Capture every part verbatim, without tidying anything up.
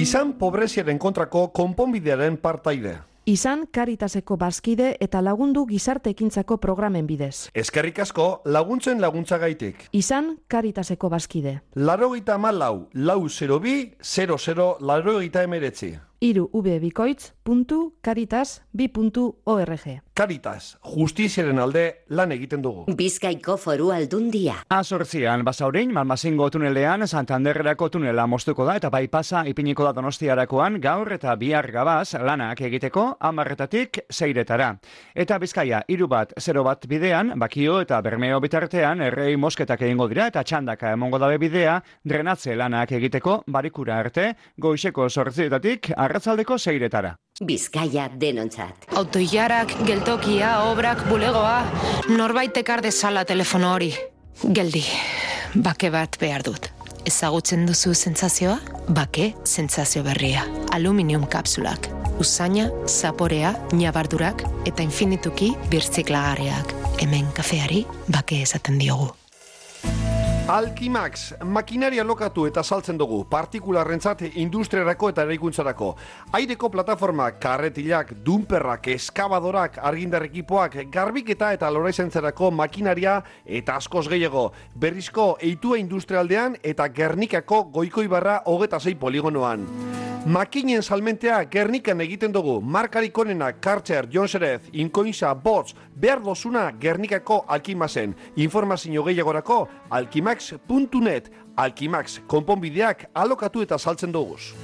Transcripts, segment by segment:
Izan pobreziaren kontrako konponbidearen partaide. Izan Caritaseko bazkide eta lagundu gizarte ekintzako programen bidez. Eskerrik asko laguntzen laguntzagaitik. Izan Caritaseko bazkide. Laurogeita hamalau, lau zero bi, zero zero, laurogeita hemeretzi. Hiru ubebikoitz puntu caritas bi puntu org. Caritas, justiziaren alde lan egiten dugu. Bizkaiko Foru Aldundia. Azortzian, Basaurin, Malmazingo tunelean, Santanderrerako tunela moztuko da eta baipasa ipiniko da Donostiarakoan gaur eta bihar gabaz lanak egiteko hamarretatik seiretara. Eta Bizkaia, hiru bat, zero bat bidean, Bakio eta Bermeo bitartean errei mosketak egingo dira eta txandaka emongo dabe bidea drenatze lanak egiteko barikura arte, goizeko zortzietatik arratzaldeko seiretara. Bizkaia denontzat. Autoilarak, geltokia, obrak, bulegoa, norbait ekar dezala telefono hori. Geldi, bake bat behar dut. Ezagutzen duzu sentsazioa? Bake sentsazio berria. Aluminium kapsulak. Usaina, zaporea, ñabardurak eta infinituki birziklagarriak. Hemen kafeari bake esaten diogu. Alkimax, makinaria lokatu eta saltzen dugu, partikularrentzat industriarako eta eraikuntzarako. Aireko plataformak, karretilak, dumperrak, eskabadorak, argindar ekipoak, garbiketa eta loraizentzarako makinaria eta askoz gehiago. Berrizko eitua industrialdean eta Gernikako Goikoibarra hogeta sei poligonoan. Makinen salmentea Gernikan egiten dugu, markarik onena, Karcher, Jonserez, Inkoinza, Bots, behar dozuna Gernikako Alkimaxen. Informazio gehiagorako, alkimax puntu net, Alkimax, konponbideak alokatu eta saltzen duguz.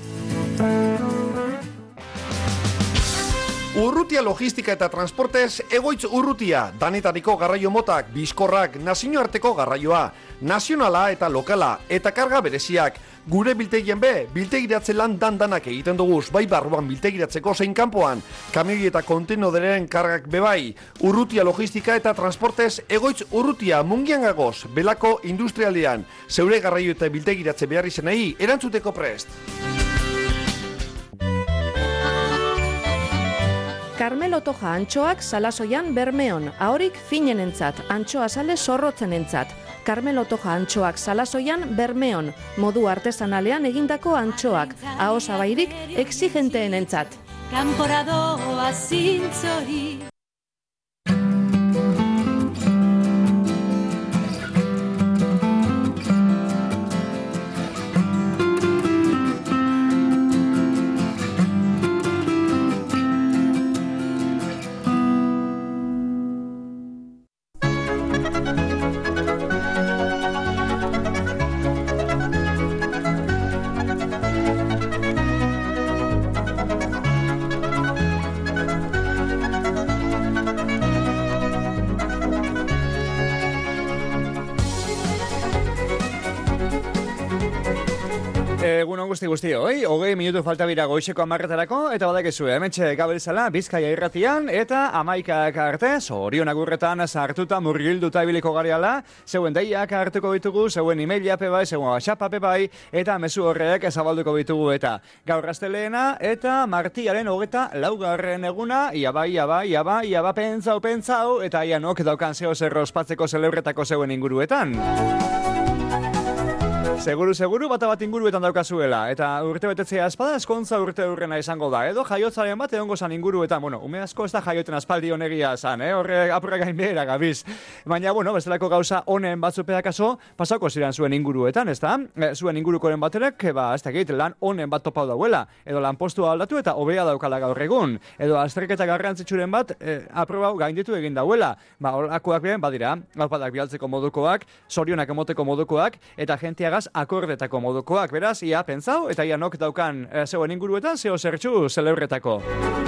Urrutia logistika eta transportez, egoitz urrutia, danetariko garraio motak, bizkorrak, nazioarteko garraioa, nazionala eta lokala, eta karga bereziak. Gure biltegien be, biltegiratze lan dan-danak egiten duguz, bai barruan biltegiratzeko zein kanpoan, kamioi eta kontenoderen kargak bebai, urrutia logistika eta transportez, egoitz urrutia mungian gagoz, belako industrialdean, zeure garraio eta biltegiratze behar izenei, erantzuteko prest. Carmelo Toja antxoak Salasoian Bermeon, ahorik finenentzat, antxoa sale zorrotzenentzat. Carmelo Toja antxoak Salasoian Bermeon, modu artesanalean egindako antxoak, aho zabairik exigenteenentzat. Kanporadoa zintzori. Egun on guzti guzti, oi? Hogei minutu falta bira goizeko amarretarako, eta badakezue, hementxe gabelizala Bizkaia irratian, eta amaikak arte, zorion agurretan sartuta murgilduta ibiliko gareala, zeuen deiak hartuko ditugu, zeuen emaila pe bai, zeuen WhatsApp pe bai, eta mezu horrek zabalduko ditugu eta gaur asteleena, eta martiaren hogeta laugarren eguna, ia bai, ia bai, ia bai, ia bai, pentsau, pentsau, eta ia nok daukan zeo zerro ospatzeko zelebretako zeuen inguruetan. Seguru, seguru, bata bat inguruetan daukazuela, eta urte betetzea espada eskontza urte urrena izango da, edo jaiotzaren bat egongo zan inguruetan, bueno, ume asko ez da jaioten aspaldi honegia zan, eh? Horre apurra gain behera gabiz. Baina, bueno, bestelako gauza honen batzupeak aso, pasako ziren zuen inguruetan, ez da? E, zuen ingurukoren baterek, ba, ez da gehit, lan honen bat topau dauela, edo lan postua aldatu eta hobea daukala gaur egun, edo azterketa garrantzitsuren bat, e, aprobau gainditu egin dauela, ba, holakoak behen, badira, alpadak bialtzeko modukoak, sorionak emoteko modukoak, eta gentiagaz akordetako modukoak, beraz, ia pentsau, eta ia nok daukan e, zeuen inguruetan, zeo zertxu zelebretako.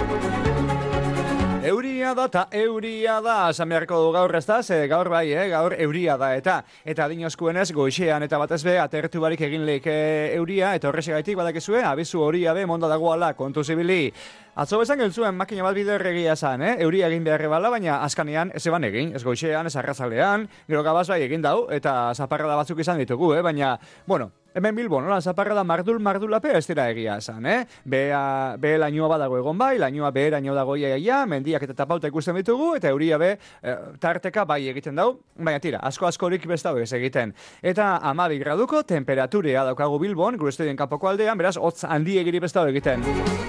Euria da eta euria da, esan beharko du gaur ez da, ze gaur bai, eh? Gaur euria da, eta eta dinoskuenez goixean eta batez be, atertu barik egin leik e, euria, eta horrexegaitik badakizue, abizu horia be, monda dagoala, kontu zibili. Atzo bezan geltzuen makina bat bide erregia zan, eh? Euria egin beharre bala, baina azkanean ez eban egin, ez goixean, ez arrazalean, gero gabaz bai egin dau, eta zaparrada batzuk izan ditugu, eh? Baina, bueno, Hemen Bilbon, nola, zaparra da mardul mardulape ez dira egia esan, eh? Bea, be lainoa badago egon bai, lainoa beheraino dago iaia, mendiak eta tapauta ikusten ditugu, eta euria be e, tarteka bai egiten dau, baina tira, asko-askorik bestau ez egiten. Eta hamabi graduko temperaturea daukagu Bilbon, gure estudien kanpoko aldean, beraz, hotz handiegiri bestau egiten.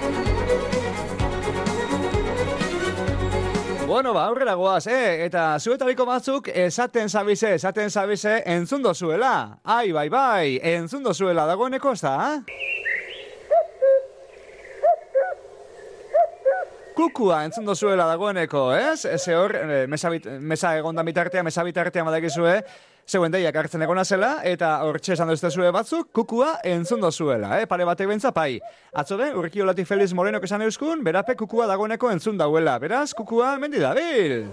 Bueno, ba, aurrera goaz, eh? Eta zuetariko batzuk esaten zabize, esaten zabize entzun dozuela. Ai, bai, bai, entzun dozuela dagoeneko, ez da? Kukua entzun dozuela dagoeneko, ez? Eze hor, mesa, bit, mesa egondan bitartea, mesa bitartea madakizue, zeuen deiak hartzen egona zela, eta hortxe esan duztezue batzuk, kukua entzun dozuela, eh? Pare batek bentza, pai. Atzo be, Urkiolati Feliz Morenok esan euskun, berape kukua dagoeneko entzun dauela. Beraz, kukua mendi dabil.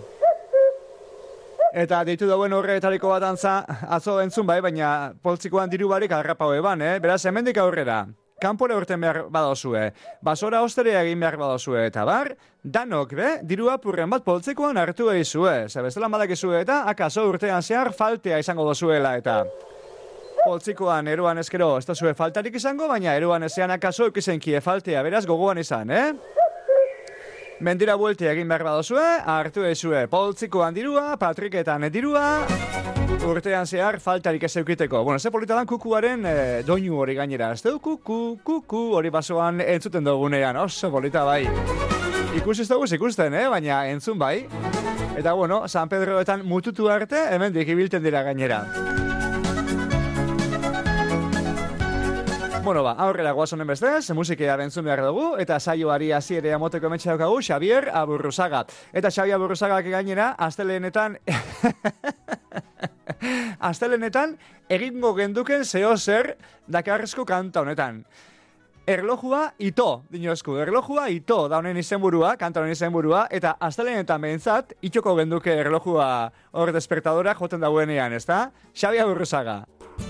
Eta deitu dauen horretariko bat antza, atzo entzun bai, baina poltsikoan diru barik harrapau eban, eh? Beraz, hemendik aurrera. Kanpore urten behar badozue, basora osterea egin behar badozue, eta bar, danok be, diru apurren bat poltsikoan hartu egizue. Zebestela badakizue eta, akaso urtean zehar faltea izango dozuela, eta poltsikoan eroan eskero ez dozue faltarik izango, baina eroan ezean akaso ekizenkie faltea, beraz gogoan izan, eh? Mendira bueltia egin behar badozue, hartu egizue poltsikoan dirua, patriketan dirua, urtean zehar faltarik ez eukiteko. Bueno, ze polita dan kukuaren e, doinu hori gainera. Ez du kuku, kuku hori basoan entzuten dugunean. Oso polita bai. Ikusi ez dugu ikusten, eh? Baina entzun bai. Eta bueno, San Pedroetan mututu arte, hemen dikibilten dira gainera. Bueno, ba, aurrera goaz honen bestez, musikea bentzun behar dugu, eta saioari hasiera moteko emetxe daukagu Xabier Aburruzaga. Eta Xabier Aburruzagak gainera, astelenetan... astelenetan, egingo genduken zeo zer dakarrezko kanta honetan. Erlojua ito, dinozku, erlojua ito da honen izenburua, kanta honen izenburua, eta astelenetan behintzat, itxoko genduke erlojua hor despertadora joten dauenean, ezta? Xabier Aburruzaga.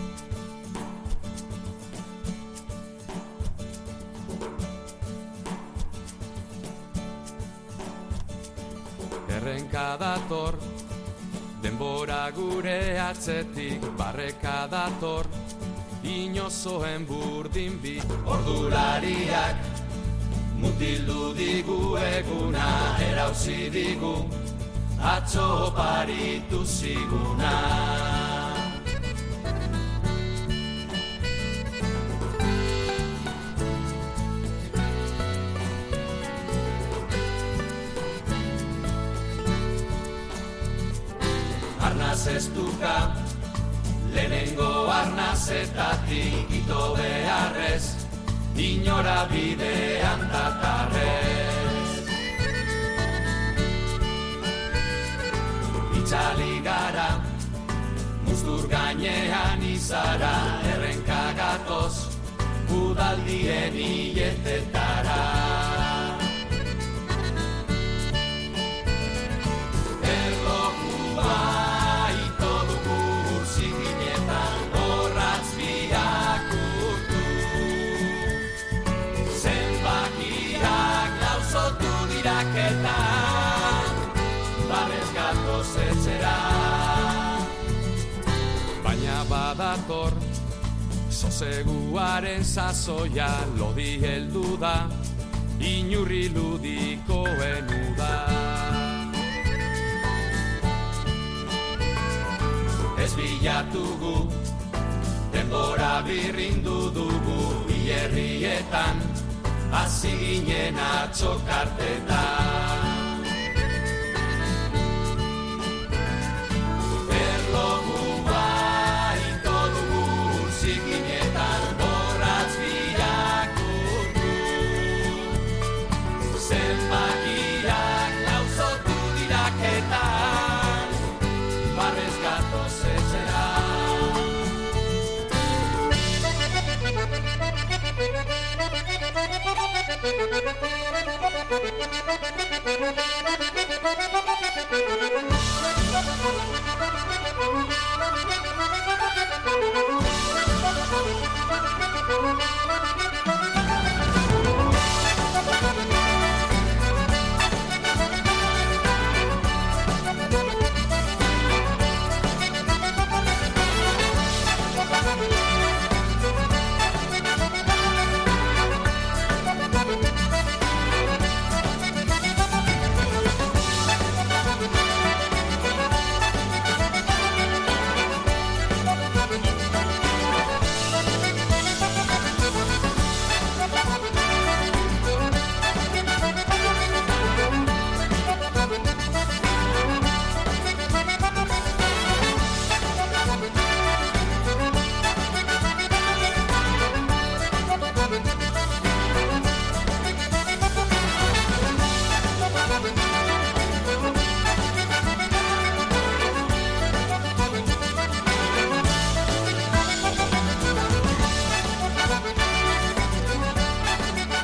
Errenka dator, denbora gure atzetik, barreka dator, inozoen burdin bi. Ordulariak mutildu digu eguna, erauzi digu, atzo paritu ziguna. Arnaz ez duka, lehenengo arnazetatik ito beharrez, inora bidean datarrez. Itxali gara, mustur gainean izara, errenka gatoz, udaldien hiletetara. Erlojua baina badator, soseguaren sasoia lodi heldu da, inurri ludikoen uda. Ez bilatugu, denbora birrindu dugu, hilerrietan, hasi ginen atxokartetan. Thank you.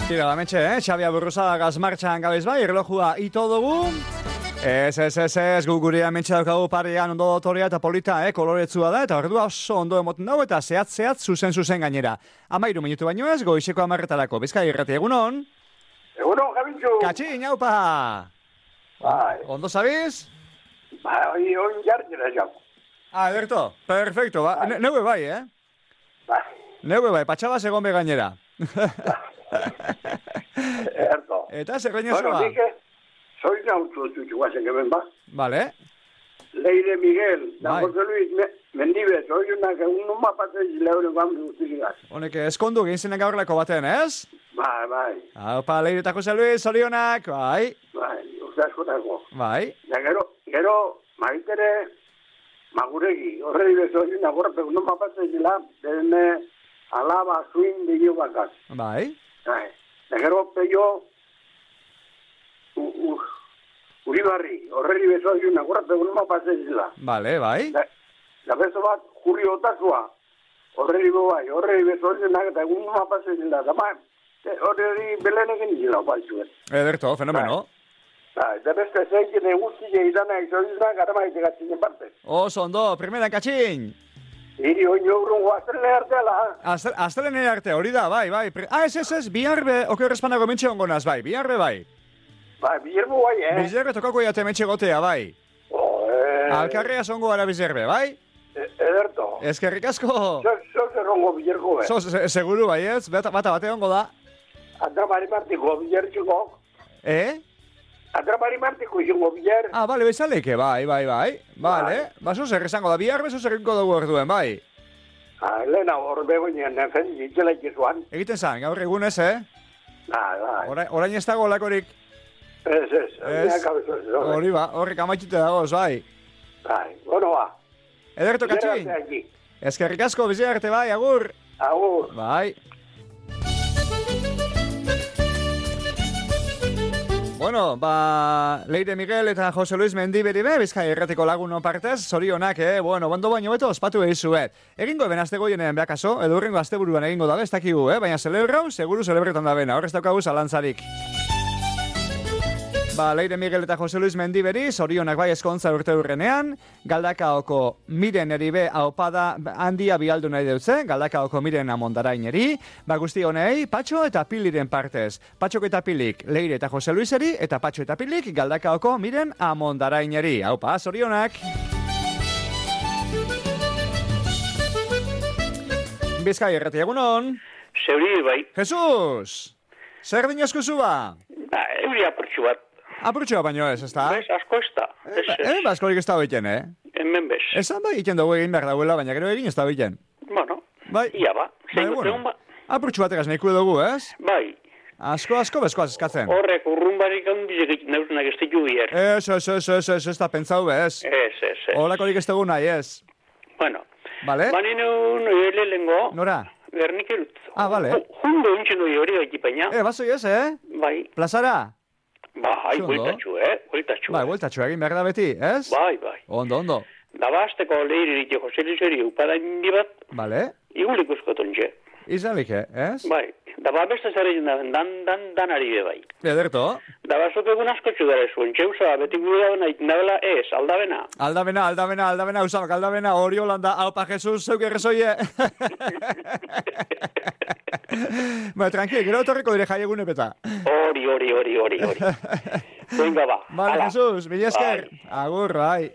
Tira, bametxe, eh? Xabi Aburruzaga gazmartxan gabez bai, erlojua ito dugu. Ez, ez, ez, ez, gu gure amentxe daukagu parean ondo dotoria eta polita, eh? Koloretsua da, eta ordua oso ondo emoten dago, eta zehat, zehat, zuzen, zuzen gainera. Amairu minutu baino ez, goizeko amarretarako. Bizkai irrati, egunon? Egunon, Gabintxu! Katxin, jaupa! Bai. Ondo zabiz? Bai, oin jartera jau. Ah, ederto, perfecto, ba, ne, neue bai, eh? Bai. Neue bai, patxabaz egon be gainera. Ederto. Eta zer gaino Bueno, zoa? dike, soy nautu zutxu guazen geben ba. Vale. Leire Miguel, da Bai. Jose Luis me, Mendibet, soy unak egun nun mapatez leure gamdu guztizigaz. Honek eskondu egin zinen gaurleko baten, ez? Bai, bai, Haupa, Leire eta Jose Luis, zorionak, bai, bai, uste askotako. bai. Da gero, gero, maitere, maguregi, horrei bezo unak gorpe, egun nun mapatez la, dene alaba zuin digio bakaz. Bai. Bai. Da gero, peio, u, u, Uribarri, horreri bezo unak gorpe, egun nun mapatez la. Vale, bai. Da, da bezo bat, juri otazua, horreri bai, horreri bezo unak eta egun nun mapatez la. Da ma, horreri belenekin zila, bai zuen. Ederto, fenomeno. Bai, da beste zeiken eguztile idana izoriznak aramaite gatzinen parte. Oso ondo, primeran katxin. Iri oin eurun guazterne arteala, ha? Aztelen arte, hori da, bai, bai. Pre- Ah, ez, ez, ez, biharbe, oker espanago mentxe ongonaz, bai, biharbe, bai. Bai, bilirbu bai, eh? Bizerbe tokako jate mentxe gotea, bai. Oh, eh... Alkarrea zongo gara bizerbe, bai? e- Ederto. Eskerrik asko. Zo, zo zerrongo bilirko, eh? So, se- seguru, bai, ez? Bata, bata bate ongo da. Atrapari martiko bilirtxuko. Eh? Atrapari martiko izango bilir. Ah, bale, bezaleke, bai, bai, bai. Bale, baso zer esango da, bihar beso zerriko dugu orduen, bai. Ah, lehena hor begoinen, zen, itzela ikizuan. Egiten zan, gaur egunez, eh? Bai, bai. Orain, orain ez dago lakorik. Ez, ez. Ez. Ez. Hori ba, horrik amaitute dagoz, bai. Bai, bueno, ba. Ederto katxin. Ederto, Eskerrik asko, bizi arte, bai, agur. Agur. Bai. Bueno, ba, Leire Miguel eta Jose Luis Mendiberi be, Bizkai erratiko laguno partez, zorionak, eh? Bueno, bondo baino beto, ospatu egizuet. Egingo ben azte goienen beakaso, edo urrengo asteburuan egingo dabe, ez dakigu, eh? Baina celebrau, seguru celebretan da bena, horrez daukagu zalantzarik. Ba, Leire Miguel eta Jose Luis Mendiberi, zorionak bai eskontza urte urrenean, Galdakaoko miren eribe aupada handia bialdu nahi deutze, Galdakaoko miren amondaraineri, ba guzti honei, Patxo eta Piliren partez. Patxok eta Pilik, Leire eta Jose Luiseri, eta Patxo eta Pilik, Galdakaoko miren amondaraineri. Aupa, zorionak! Bizkai errati egunon! Zeuri bai, Jesus! Zer dinozko zuba? ba, euri apurtxu bat. Apurtxoa baino ez, ezta? Bez, asko ez da. Ez, ez. Eh, baskorik ez da hoiten, eh? Hemen bez. Esan da egiten dugu egin behar dauela, baina gero egin ez da egiten. Bueno, Bai. ia ba. Zein Bai, bueno. bueno. ba. Apurtxu bategaz nahiko dugu, ez? Bai, Asko, asko, bezkoaz eskatzen. horrek urrunbarik handizek egiten neuzenak ez ditu bier. Ez, ez, ez, ez, ez, ez da pentsau bez. Ez, ez, ez. Holakorik ez dugu nahi, ez. Bueno, Bale? bani neun lehengo, Nora? gernik erut. Ah, bale. Jundo intxen doi hori gaitipaina. Eh, bazo ez, eh? Bai, Plazara? bai, Zundo. bueltatxu, eh? Bueltatxu. Bai, bueltatxo egin behar da beti, ez? Bai, bai. Ondo, ondo. Dabasteko lehirik Jose Luiseri upada indi bat, Bale? igulik uskoton txe. Izalike, ez? Bai, daba beste zer egin da, dan, dan, danari be bai. Ederto. Daba zuk egun asko txudara zuen, txeusa, beti gure dauna itnabela ez, aldabena. Aldabena, aldabena, aldabena, usak, aldabena, hori holanda, haupa, Jesus, zeuk errezoie. Ba, tranquil, gero etorriko dire jaiegune beta. Hori, hori, hori, hori, hori. Venga, ba. Vale, hala. Jesus, mila esker. Agur, bai.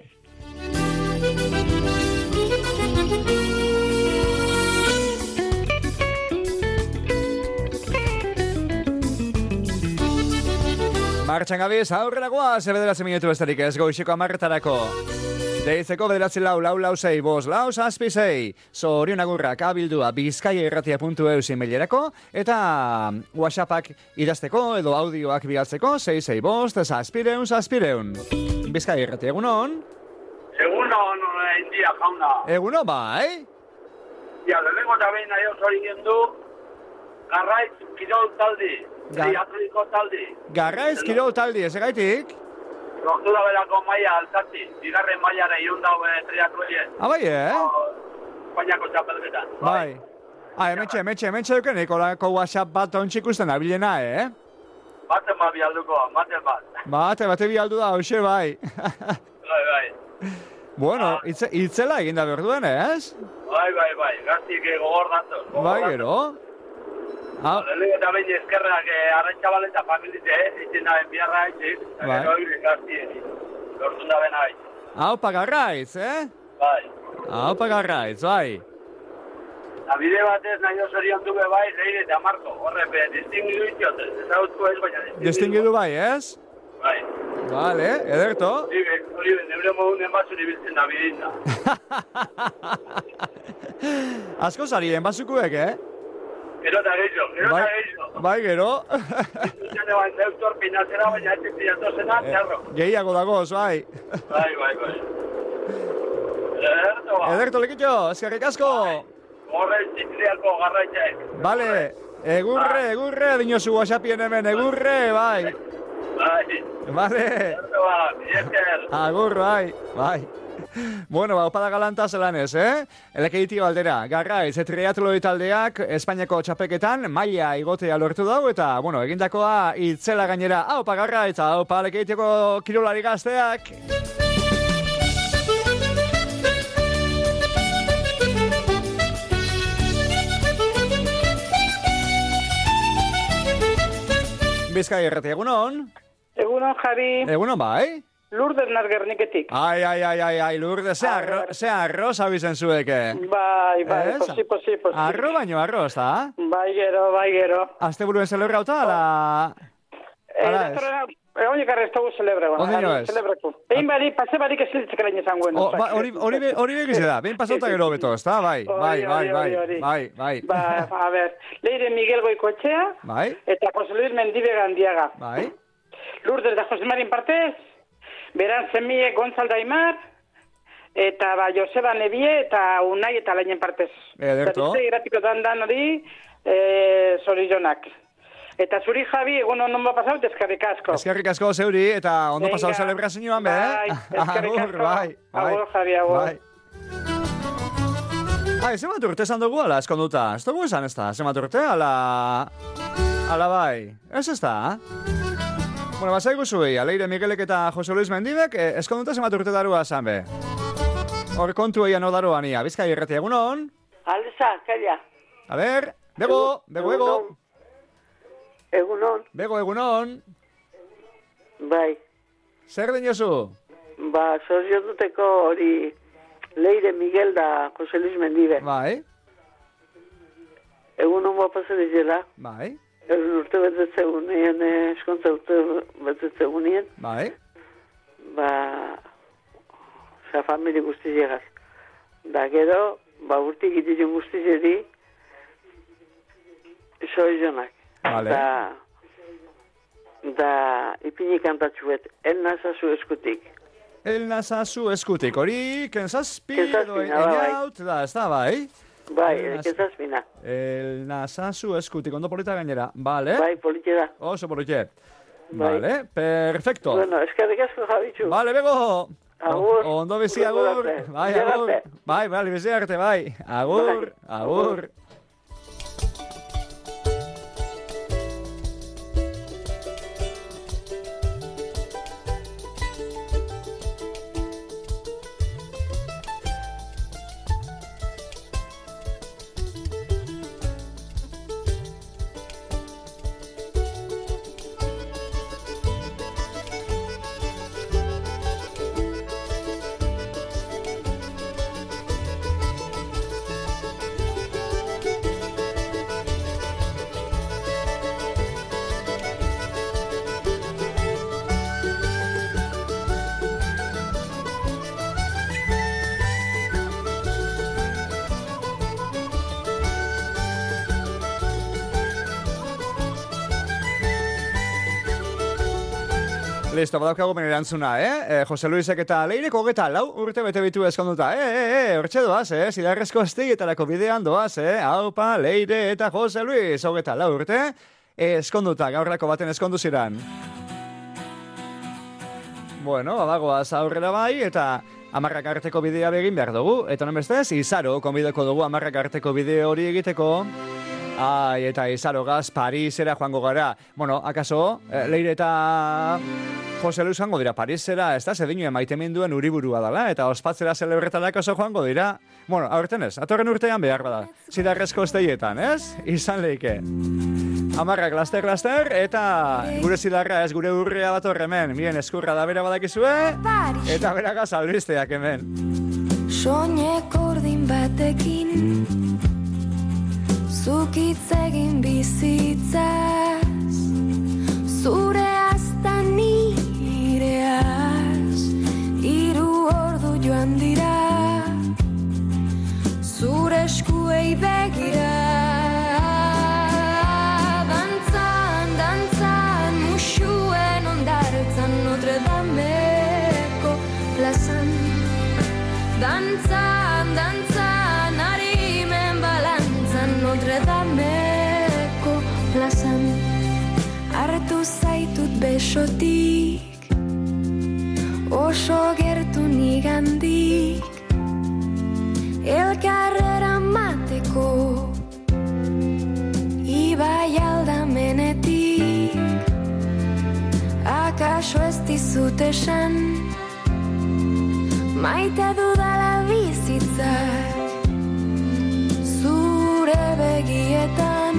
Martxan gabiz, aurreragoa, ze bederatzi minutu besterik ez goizeko amarretarako. Deitzeko bederatzi lau, lau, lau, zei, bos, lau, zazpi, zei. Zorion agurrak abildua bizkaierratia puntu eus emailerako, eta WhatsAppak idazteko edo audioak bigaltzeko, zei, zei, bost, zazpireun, zazpireun. Bizkaierratia, egunon? Egunon, india jauna. Eguno, bai? Ja, lehenko eta behin nahi oso egin du, garraiz kirol taldi, Ga- triatliko taldi. Garraiz kirol taldi, ez egaitik? Lortu da belako maia altzati, bigarren maiara iun dau triatloien. Ah, bai, eh? Espainiako txapelketan. Bai. Ah, emetxe, emetxe, emetxe duken, ikolako WhatsApp bat ontsi ikusten abilena, eh? Baten bat bialduko, baten bat. Bate, bate bialdu da, hoxe bai. Bai, bai. Bueno, itze, itzela eginda behar duen, ez? Bai, bai, bai, gaztik gogor datoz. Bai, gero. Ah. Lehenengo eta behin eskerrak arraitxabal eta familite, eh? Itzen da ben biarra haitzik. Bai. Eta gero gaztien, lortun da ben haitz. Hau pagarraiz, eh? Bai. Hau pagarraiz, bai. Eta bide batez nahi osorion dube bai, Leire eta Marko. Horre, be, distingidu itxot, ezagutko ez, baina distingidu. Distingidu bai, ez? Bai. Vale, ederto. Hori, hori, neure modunen batzun ibiltzen da bidinda. Asko zarien bazukuek, eh? Gero eta gehiago, gero bai, eta gehiago. Bai, gero. Zene bain neutor pinatzera, baina etxik zinatozena, txarro. Gehiago dagoz, bai. Bai, bai, bai. Ederto, ba. Ederto, lekitxo, eskerrik asko. Horre, txitliako garraitxaek. Vale, egurre, egurre, dinosu WhatsAppien hemen, egurre, bai. Bai. Vale. Ederto, ba, biesker. Agur, bai, bai. Bueno, ba, opada galanta zelan ez, eh? Elekeitio aldera, Garraiz, triatloi taldeak Espainiako txapeketan maila igotea lortu dau, eta, bueno, egindakoa itzela gainera. Aupa Garraiz, aupa Elekeitioko kirolari gazteak. Bizkai errati, egunon? Egunon, Javi. Egunon, bai? Lourdes naz Gerniketik. Ai, ai, ai, ai, ai, Lourdes, ze, arro, ze arroz abizen zueke. Bai, bai, Ez? posi, posi, posi. Arro baino arroz, da? Bai, gero, bai, gero. Azte buruen zelebra auta, ala... Ala ez? Egon ekarra ez dugu celebre. Ondi nio ez? Egin bari, pase barik esilitzek erain izan guen. Hori begize da, behin pasauta gero beto, ez da? Bai, bai, bai, bai, bai, bai. Ba, a ber, Leire Miguel Goikoetxea, bai, eta Jose Luis Mendibe Gandiaga. bai, Lourdes da Jose Marin partez, beran Zemie Gonzal Daimar, eta ba, Joseba Nebie eta Unai eta Lainen partez. Ederto. Eta iratiko dandan hori, e, zorillonak. Eta zuri, Javi, egun ondo pasau, eskerrik asko. Eskerrik asko zeuri, eta ondo pasau celebrazioan, be, eh? Bai, eskerrik asko. Bai, bai. Agur, Javi, agur. Bai. Ai, zemat urte esan dugu, ala, eskonduta. Ez dugu esan ez da, zemat urte, ala... Ala bai, ez ez da? Bueno, basai guzuei, Leire Miguelek eta Jose Luis Mendibek, eh, eskonduta zemat urte darua esan, be. Hor kontu eian no daruan ia, Bizkai erreti, egunon? Alza, kaila. A ber, bego, bego, bego. Egunon. Bego, egunon. Bai. Zer dinozu? Ba, sozion duteko hori Leire Miguel da Jose Luis Mendibe. Bai. Egunon ba pasadizela. Bai. Egun urte betetze egunien, eskontza urte betetze egunien. Bai. Ba, sa famili guztizegaz. Da gero, ba urtik ititzen guztizeri, soizonak. Vale. Da, da ipini kantatxuet, el nazazu eskutik. El nazazu eskutik, hori kenzazpi edo Kenzazpina, bai. eniaut, da, ez da, bai? Bai, El naz- kenzazpina. El nazazu eskutik, ondo polita gainera, bale? Bai, politxe da. Oso politxe. Bai. Vale, perfecto. Bueno, eskerrik asko jabitxu. Vale, bego. Agur. O- Ondo bizi, Agur agur. arte. Bai, Bizi agur. arte. Bai, bai, bizi arte, bai. Agur, Bai. agur. Listo, badaukagu ben erantzuna, eh? eh? Jose Luisek eta Leirek hogeta lau urte bete bitu eskonduta. Eh, eh, eh, hortxe doaz, eh? Zidarrezko esteietarako bidean doaz, eh? Aupa, Leire eta Jose Luis, hogeta lau urte eskonduta, gaurrako baten eskondu ziran. Bueno, badagoaz aurrera bai, eta amarrak arteko bidea begin behar dugu, eta non bestez, Izaro, konbideko dugu amarrak arteko bideo hori egiteko. Ai, eta Izarogaz Parisera joango gara. Bueno, akaso, eh, Leire eta Jose Luis joango dira Parisera, ez da, zedinuen maiteminduen uriburua dela, eta ospatzera zelebretalak oso joango dira. Bueno, aurten ez, atorren urtean behar bada. Zidarrezko esteietan, ez? Izan leike. Amarrak laster, laster, eta gure zidarra ez gure urrea bat horremen. Bien, eskurra da bera badakizue, eta beragaz albisteak hemen. Soinek ordin batekin zukitz egin bizitzaz, zure azta nireaz, hiru ordu joan dira, zure eskuei begira. Dantzan, dantzan, musuen ondartzan, Notre Dameko plazan. Dantzan, dantzan, harimen balantzan, Notre Dameko plazan. Hartu zaitut besotik, oso gertu nigandik, elkarrera mateko, ibai aldamenetik. Akaso ez dizut esan, maite dudala bizitzak, zure begietan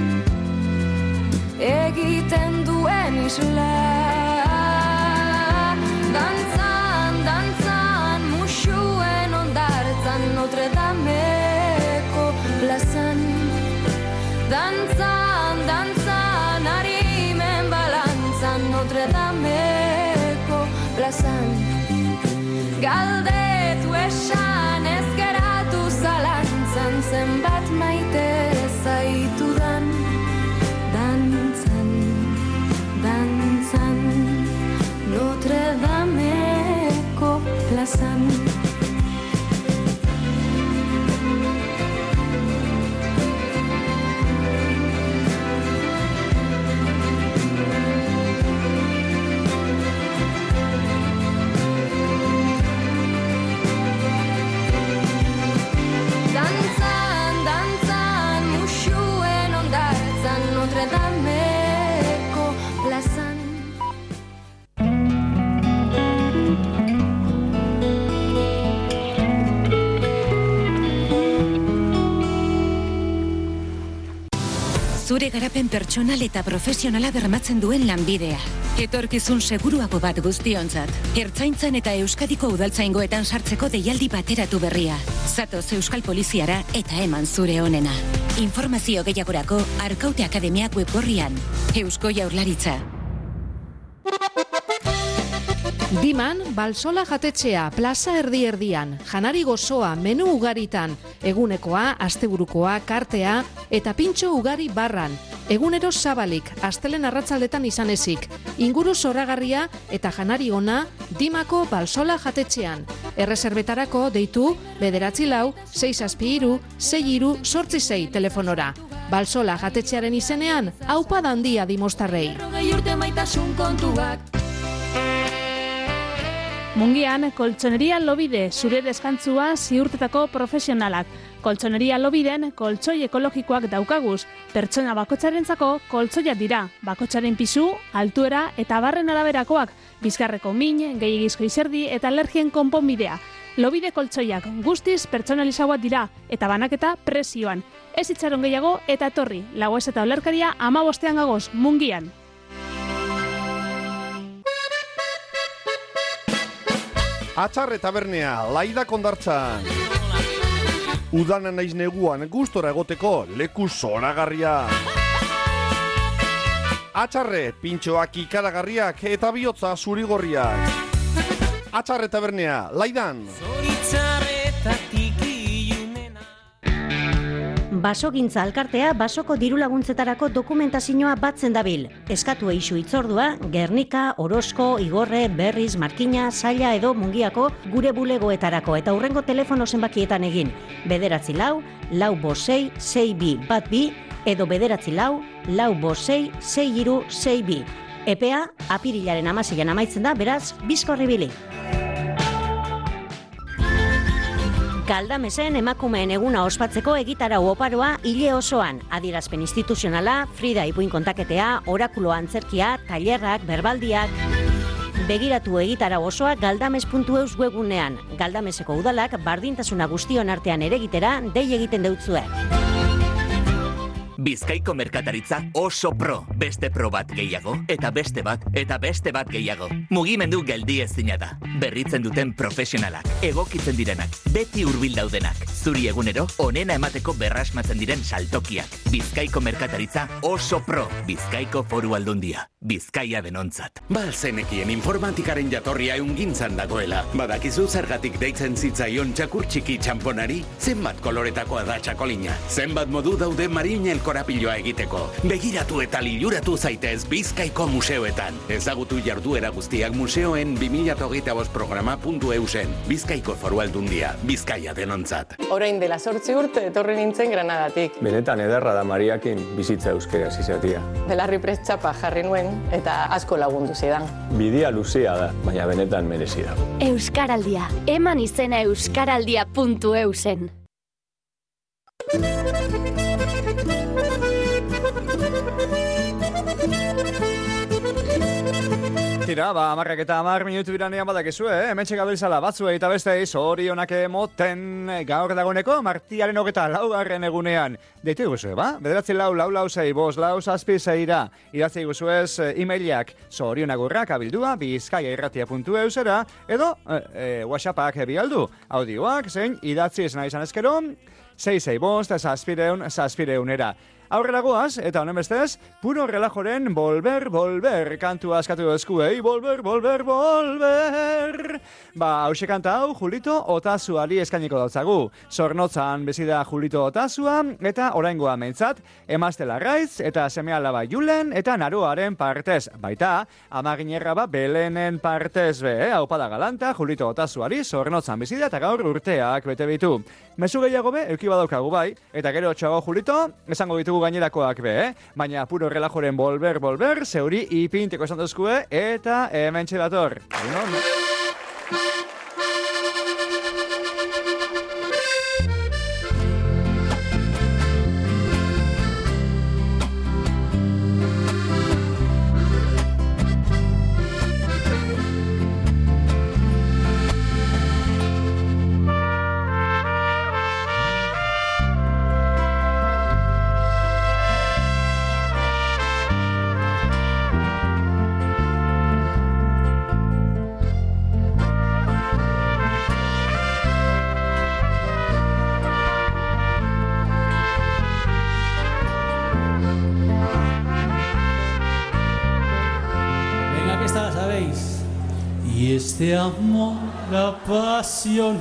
egiten duen isla. Dantzan, dantzan, musuen ondartzan, Notre Dameko plazan. Dantzan, dantzan, harimen balantzan, Notre Dameko plazan. Galdetu esan ez geratu zalantzan, zenbat maite zaitudan. Dantzan, dantzan, Notre Dameko plazan. Notre Dameko plazan. Zure garapen pertsonal eta profesionala bermatzen duen lanbidea. Etorkizun seguruago bat guztiontzat. Ertzaintzan eta Euskadiko udaltzaingoetan sartzeko deialdi bateratu berria. Zatoz Euskal Poliziara eta eman zure onena. Informazio gehiagorako Arkaute Akademiak webgorrian. Eusko Jaurlaritza. Diman, Balsola jatetxea, plaza erdi-erdian, janari gozoa, menu ugaritan, egunekoa, asteburukoa, kartea eta pintxo ugari barran. Egunero zabalik, astelen arratzaldetan izan ezik. Inguru zoragarria eta janari ona, Dimako Balsola jatetxean. Erreserbetarako deitu bederatzi lau, sei zazpi hiru, sei hiru, zortzi sei telefonora. Balsola jatetxearen izenean, aupa dandia dimostarrei. Mungian, koltsoneria Lobide, zure deskantzua ziurtetako profesionalak. Koltsoneria Lobiden, koltsoi ekologikoak daukaguz. Pertsona bakotxarentzako koltsoiak dira. Bakotxaren pisu, altuera eta barren araberakoak. Bizkarreko min, gehiagizko izerdi eta alergien konponbidea. Lobide koltsoiak guztiz pertsonalizauak dira eta banaketa prezioan. Ez itxaron gehiago eta etorri. Lagoez eta olerkaria hamabostean gagoz, Mungian. Atxarre tabernea, Laida kondartzan. Udana naiz neguan gustora egoteko leku zoragarria. Atxarre, pintxoak ikaragarriak eta bihotza zurigorriak. Atxarre tabernea, Laidan. Basogintza alkartea basoko dirulaguntzetarako dokumentazioa batzen dabil. Eskatu eixu itzordua, Gernika, Orozko, Igorre, Berriz, Markina, Zaila edo Mungiako gure bulegoetarako eta hurrengo telefono zenbakietan egin. Bederatzi lau, lau bosei, sei bi bat bi edo bederatzi lau, lau bosei, sei iru, sei bi. Epea, apirilaren amaseian amaitzen da, beraz, bizkorri bili. Galdamesen emakumeen eguna ospatzeko egitarau oparoa hile osoan, adierazpen instituzionala, Frida ipuin kontaketea, orakulo antzerkia, tailerrak, berbaldiak. Begiratu egitarau osoa galdames puntu eus webunean. Galdameseko udalak bardintasuna guztion artean eregitera dei egiten deutzue. Bizkaiko merkataritza oso pro, beste pro bat gehiago, eta beste bat, eta beste bat gehiago. Mugimendu geldi ezina da. Berritzen duten profesionalak, egokitzen direnak, beti hurbil daudenak. Zuri egunero, onena emateko berrasmatzen diren saltokiak. Bizkaiko merkataritza oso pro, Bizkaiko Foru Aldundia. Bizkaia denontzat. Balzenekien informatikaren jatorria eungintzan dagoela. Badakizu zergatik deitzen zitzaion txakur txiki txamponari? Zenbat koloretakoa da txakolina? Zenbat modu daude marinel korapiloa egiteko? Begiratu eta liluratu zaitez Bizkaiko museoetan. Ezagutu jarduera guztiak museoen bi mila hogeita bost programa puntu eusen. Bizkaiko Foru Aldundia, Bizkaia denontzat. Orain dela zortzi urte etorri nintzen Granadatik. Benetan ederra da Mariakin bizitza euskaraz izatea. Belarri prest txapa jarri nuen eta asko lagundu zidan. Bidia luzea da, baina benetan merezi da. Euskaraldia, eman izena euskaraldia puntu eusen. Tira, ba, amarrak eta amar minutu biranean badakizu, eh? Hementxe gabiltzala batzuei eta bestei zorionak emoten gaur dagoeneko martiaren hogeta laugarren egunean. Deitu guzue, ba? Bederatzi lau, lau, lau, zei, bos, lau, zazpi, zeira. Idatzi guzuez e-mailak zorionagurrak abildua bizkaia irratia puntu eusera edo e, e, whatsappak bialdu. Audioak zein idatzi izan izan ezkero, zei, zei, bost, zazpireun, zazpireunera. Aurrera goaz, eta honen bestez, puro relajoren volver, volver, kantua askatu eskuei, volver, volver, volver. Ba, hause kanta hau, Julito Otazuari eskainiko dautzagu. Zornotzan bezida Julito Otazua, eta oraingoa meintzat, emazte Larraiz, eta semea alaba Julen, eta Naroaren partez. Baita, amaginerra ba Belenen partez be, eh? Hau pada galanta, Julito Otazuari, Zornotzan bezida, eta gaur urteak bete bitu. Mezu gehiago be, euki badaukagu bai, eta gero txago Julito, esango ditugu gainerakoak be, eh? Baina puro relajoren volver, volver, zeuri ipinteko esan duzkue, eta hementxe dator. Egunon. Este amor apasionado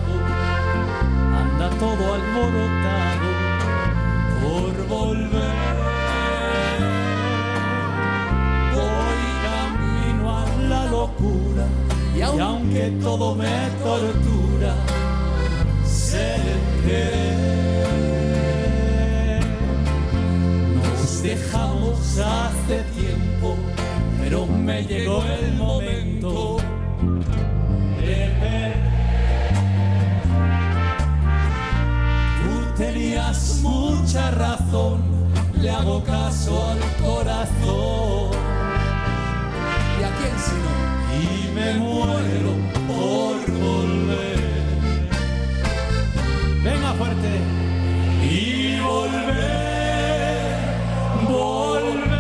anda todo alborotado por volver. Voy camino a la locura y aunque todo me tortura, sé que nos dejamos hace tiempo, pero me llegó el momento de ver. Tú tenías mucha razón, le hago caso al corazón. ¿Y a quién si no? Y me muero por volver. Venga fuerte. Y volver, volver.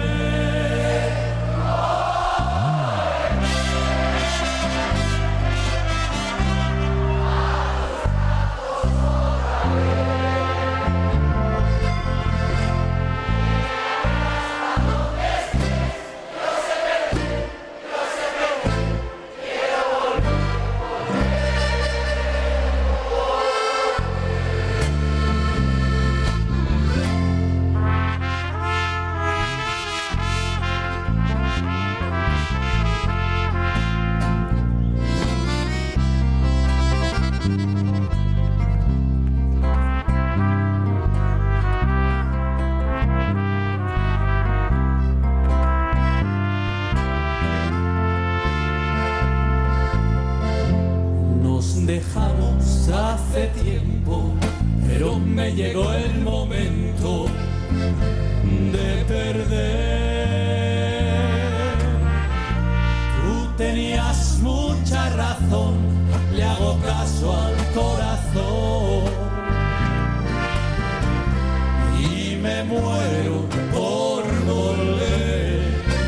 Quiero volver. hace tiempo, pero me llegó el momento de perder. Tú tenías mucha razón, le hago caso al corazón y me muero por volver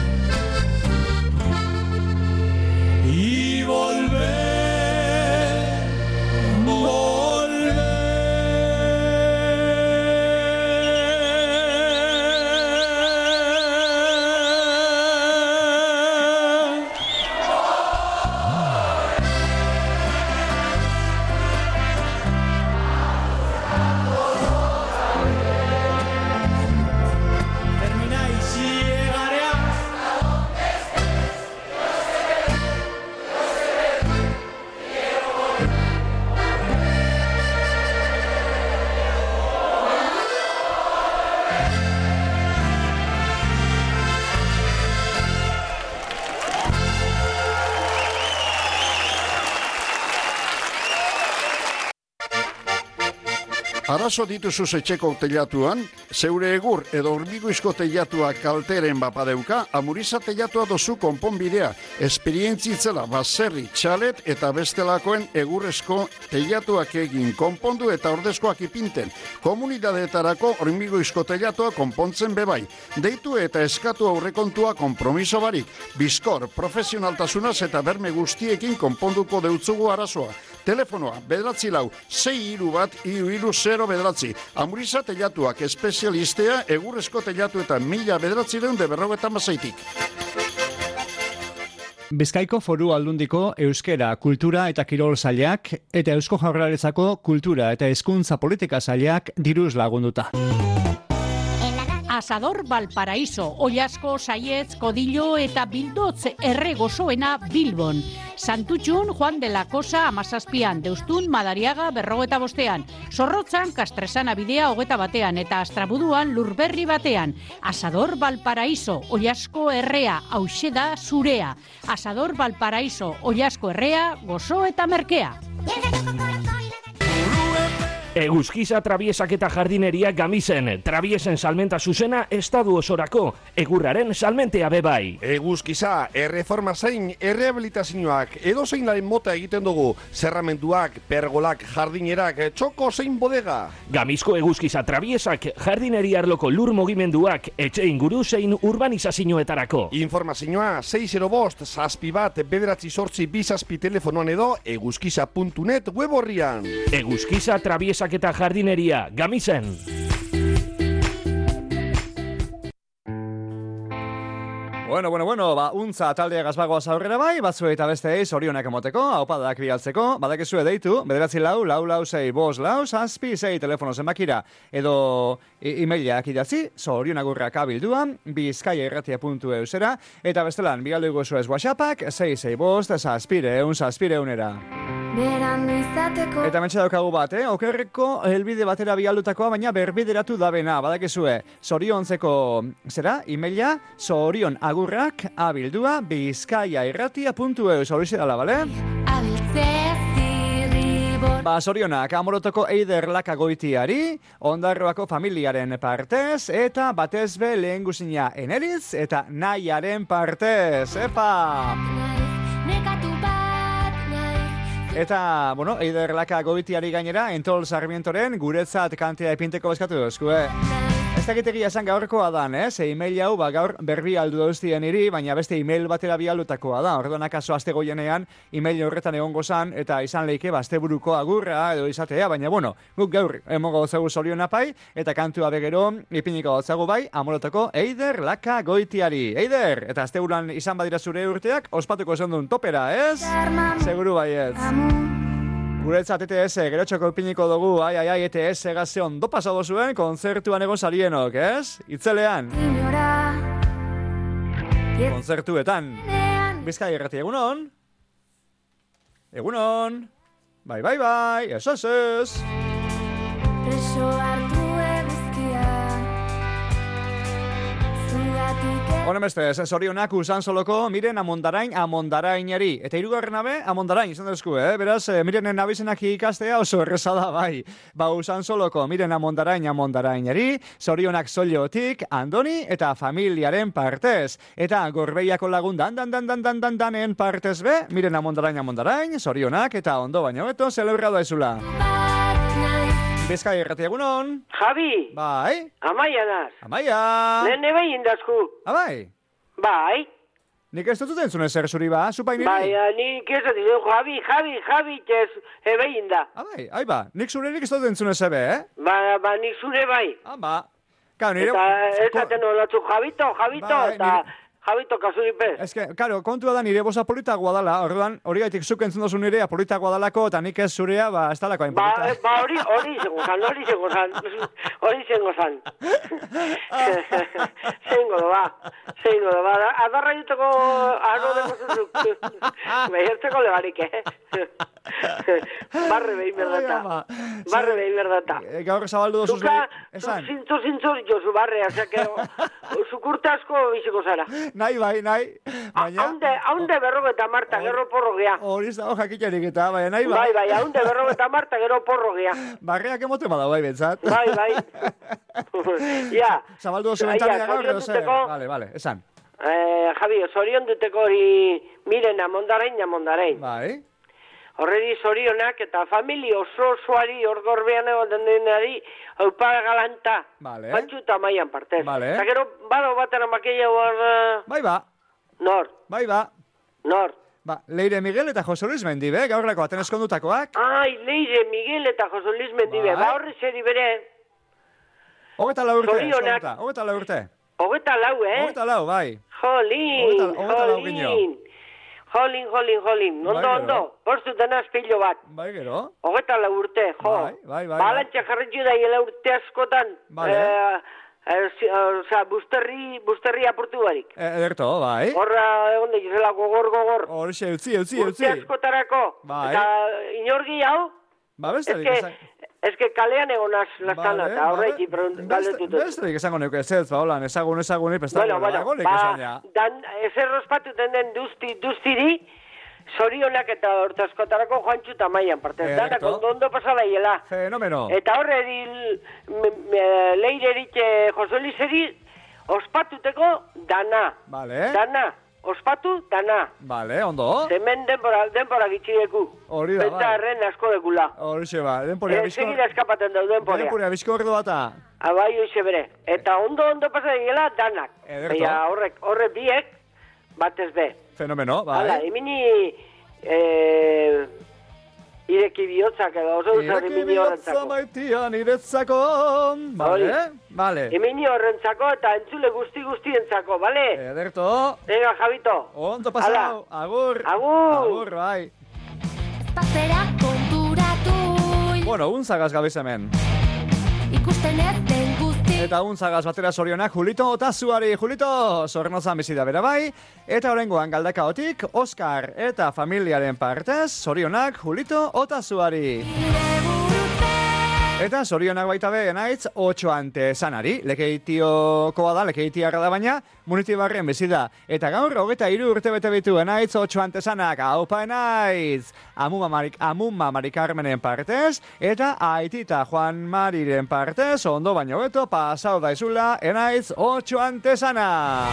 y volver. Arazo dituzu etxeko teilatuan, zeure egur edo hormigoizko teilatua kalteren bapadeuka, Amuriza teilatua dozu konponbidea, esperientzitzela baserri, txalet eta bestelakoen egurrezko teilatuak egin konpondu eta ordezkoak ipinten. Komunidadeetarako hormigoizko teilatua konpontzen bebai. Deitu eta eskatu aurrekontua konpromiso barik. Bizkor, profesionaltasunaz eta berme guztiekin konponduko deutzugu arazoa. Telefonoa, bederatzi lau, sei iru bat, iru iru zero bederatzi. Amuriza teilatuak espezialistea, egurrezko teilatu eta mila bederatzireun de berrogetan bazaitik. Bizkaiko Foru Aldundiko Euskera, Kultura eta Kirol Sailak eta Eusko Jaurlaritzako Kultura eta Hezkuntza Politika Sailak diruz lagunduta. Asador Valparaíso, Ollasko, Saietz, Kodillo eta Bildotz erre gozoena Bilbon. Santutxun, Juan de la Cosa amazazpian, Deustun, Madariaga, berrogeta bostean, Zorrotzan, Kastresana bidea hogeta batean, eta Astrabuduan, Lurberri batean. Asador Valparaíso, Ollasko errea, hauxe da zurea. Asador Valparaíso, Ollasko errea, gozo eta merkea. Eguzkiza trabiesak eta jardineria Gamizen, trabiesen salmenta zuzena estadu osorako, egurraren salmentea bebai. Eguzkiza, erreforma zein, errehabilitazioak, edo zein laren mota egiten dugu, zerramenduak, pergolak, jardinerak, txoko zein bodega. Gamizko eguzkiza trabiesak, jardineria arloko lur mugimenduak, etxe inguru zein urbanizazioetarako. Informazioa, sei zero bost, zazpi bat, bederatzi sortzi bizazpi telefonoan edo, eguzkiza puntu net web horrian. Eguzkiza trabiesak eta jardineria, Gamizen. Bueno, bueno, bueno, ba, untza taldea gazbagoaz aurrera bai, batzue eta besteei zorionak emoteko, haupadak bialtzeko, badakizue deitu, bederatzi lau, lau, lau, sei, bos, lau, zazpi, sei, telefono zenbakira, edo e-mailak idatzi, zorionagurrak abilduan, bizkaia irratia puntu eusera, eta bestelan, bialdugu zuez whatsappak, sei, sei, bost, zazpireun, zazpireunera. Eta mentxe daukagu bat, eh? Okerreko helbide batera bialdutakoa, baina berbideratu dabena, badakizue, zoriontzeko, zera, e-maila, zorion agurrak abildua bizkaia irratia puntu eus, horixe dala, bale? Ba, zorionak, amorotoko Eider Lakagoitiari, Ondarroako familiaren partez, eta batez be lehen guzina Eneriz, eta Naiaren partez, epa! Eta, bueno, Eider Lakagoitiari gainera, Entol Sarmientoren guretzat kantea epinteko bezkatu duzku, eh? Ez dakitegia esan gaurkoa dan, eh? Ze e-mail hau, ba, gaur berbi aldu dauztien iri, baina beste e-mail batera bialdutakoa da. Orduan akaso azte goienean, e-mail horretan egongo zan, eta izan leike, ba, azte buruko agurra edo izatea, baina, bueno, guk gaur emongo dutzagu zorion apai, eta kantua begero, ipiniko dutzagu bai, amorotako Eider Lakagoitiari. Eider, eta azte buruan izan badira zure urteak, ospatuko esan duen topera, ez? Seguru baietz. Guretzat E T S, gerotxoko ipiniko dugu, ai, ai, ai, E T S gazte ondo pasado zuen, kontzertuan egon sarienok, ez? Itzelean. Kontzertuetan. Bizkai errati, egunon? Egunon? Bai, bai, bai, ez, ez, ez. Preso hartu eguzkia, zuga Honen bestez, zorionak usan soloko Miren Amondarain Amondarainari. Eta hirugarren abe, Amondarain izan dezku, eh? Beraz, eh, Mirenen abizenak ikastea oso erreza da, bai. Ba, usan soloko Miren Amondarain Amondarainari, zorionak Zollotik, Andoni eta familiaren partez. Eta Gorbeiako lagun dan dan dan dan dan dan danen partez be, Miren Amondarain Amondarain, zorionak eta ondo baino beto celebrado ezula. Bizkai erratia egunon. Javi. Bai. Amaia naz. Amaia. Nene behin indazku. Abai. Bai. Nik ez dut entzun ezer zuri ba, zupain niri? Bai, nik ez dut entzun, Javi, Javi, Javi, ez ebehin da. Abai, ai ba, nik zure nik ez dut entzun ez ebe, eh? Ba, ba, nik zure bai. Ah, ba. Kau, nire... Eta ez daten holatzu, Javito, Javito, Bai, eta... nire- Javito, kasuripe. Ez que, karo, kontua da nire bosa politagoa dala, orduan, hori gaitik zuk entzun dozu nire politagoa dalako, eta nik ez zurea, ba, ez dalako hain Ba, polita. ba, hori, hori zengo zan, hori zengo zan, hori zengo zan. Zengo do, ba, zengo do, ba, adarra juteko arro deko zuzuk. Behertzeko lebarik, eh? Barre behin berdata. Barre behin berdata. Gaur zabaldu dozuz Zuka, esan. zintzo, zintzo, jozu barre, osea, que zukurtasko biziko zara. Nahi bai, nahi. Baina... Haunde, haunde berrogeta marta, gero porro gea. Hori ez dago jakitxerik eta, baina nahi bai. Bai, bai, haunde berrogeta marta, gero porro gea. Barreak emote bada bai, bentsat. Bai, bai. Ja. Zabaldu dozu Ai, bentania ja, gaur, edo zer? zorionduteko- Vale, vale, esan. Eh, Javi, zorion duteko hori Miren Amondarain, Amondarain. Bai. Horredi zorionak eta famili oso osoari orgorbean egoten denari aupaga galanta. Vale. Batxu eta maian partez. Vale. Eta gero bado batera makeia hor... Bai ba. Nor. Bai ba. Nor. Ba, Leire Miguel eta Jose Luis Mendibe, gaurrako aten eskondutakoak. Ai, Leire Miguel eta Jose Luis Mendibe. Bai. Ba horri zeri bere. Hogeta lau urte, Zorionak. eskonduta. Hogeta lau urte. Hogeta lau, eh? Hogeta lau, bai. Jolin, Hogeta- hogeta lau gino. jolin. Jolin, jolin, jolin. Ondo, Bai, gero. ondo. Bostu denaz pilo bat. Bai, gero. Hogeta lau urte, jo. Bai, bai, bai. Balantxa jarritxu da hiela urte askotan. Vale. Eh, eh, si- Osea, busterri, busterri apurtu barik. E, ederto, bai. Horra, egon da gizela gogor, gogor. Horixe, utzi, utzi, utzi. Urte askotarako. Bai. Eta inorgi hau, Ba, besterik eske, esan... eske kalean egonaz lastana, Vale, eta horreiki Beste- galdetut. Besterik esango neuke ez ez, ba, holan, ezagun, ezagun, ipestak, Bueno, bueno, egonik ba, esan ja. dan, ezer ospatuten den duzti, duztiri, zorionak eta horte askotarako joantxu eta maian partez. Ederto. Danak ondo ondo pasada hiela. Fenomeno. Eta horre di leirerik eh, Joseliseri ospatuteko dana. Vale. Dana. Ospatu, dana. Vale, ondo. Hemen denbora, denbora gitxideku. Hori da, Benta bai. erren asko dekula. Horixe ba, denporia Eh, bizko... segida eskapaten dau denporia. Denporia bizko ordu bata. Abai hoize bere. Eta ondo ondo pasa diela danak. Ederto. Baina horrek, horrek biek, batez be. Fenomeno, bai. Hala, emini eh, ireki bihotzak edo oso duzar Ireki emini bihotza horrentzako. maitia niretzako. Vale, vale. Emini horrentzako eta entzule guzti guztientzako, bale? Ederto. Venga, Javito. Ondo pasau. Agur. Agur. Agur, bai. Zera konturatu Bueno, unzagaz gabiz hemen. ikusten ez den guzti Eta unzagaz batera zorionak Julito Otazuari. Julito, zornozan bizi da bera bai. Eta orengoan galdakaotik, Oskar eta familiaren partez, zorionak Julito Otazuari. Eta zorionak baita be, naitz, otxo ante sanari. Lekeitiokoa da, lekeitiarra da baina, munitibarren bizi da. Eta gaur, hogeta hiru urte bete bitu, naitz, otxo ante sanak, haupa naitz. Amuma Marik, Amuma Mari Carmenen partez, eta Aitita Juan Mariren partez, ondo baino beto, pasau daizula, enaitz, otxo ante sana.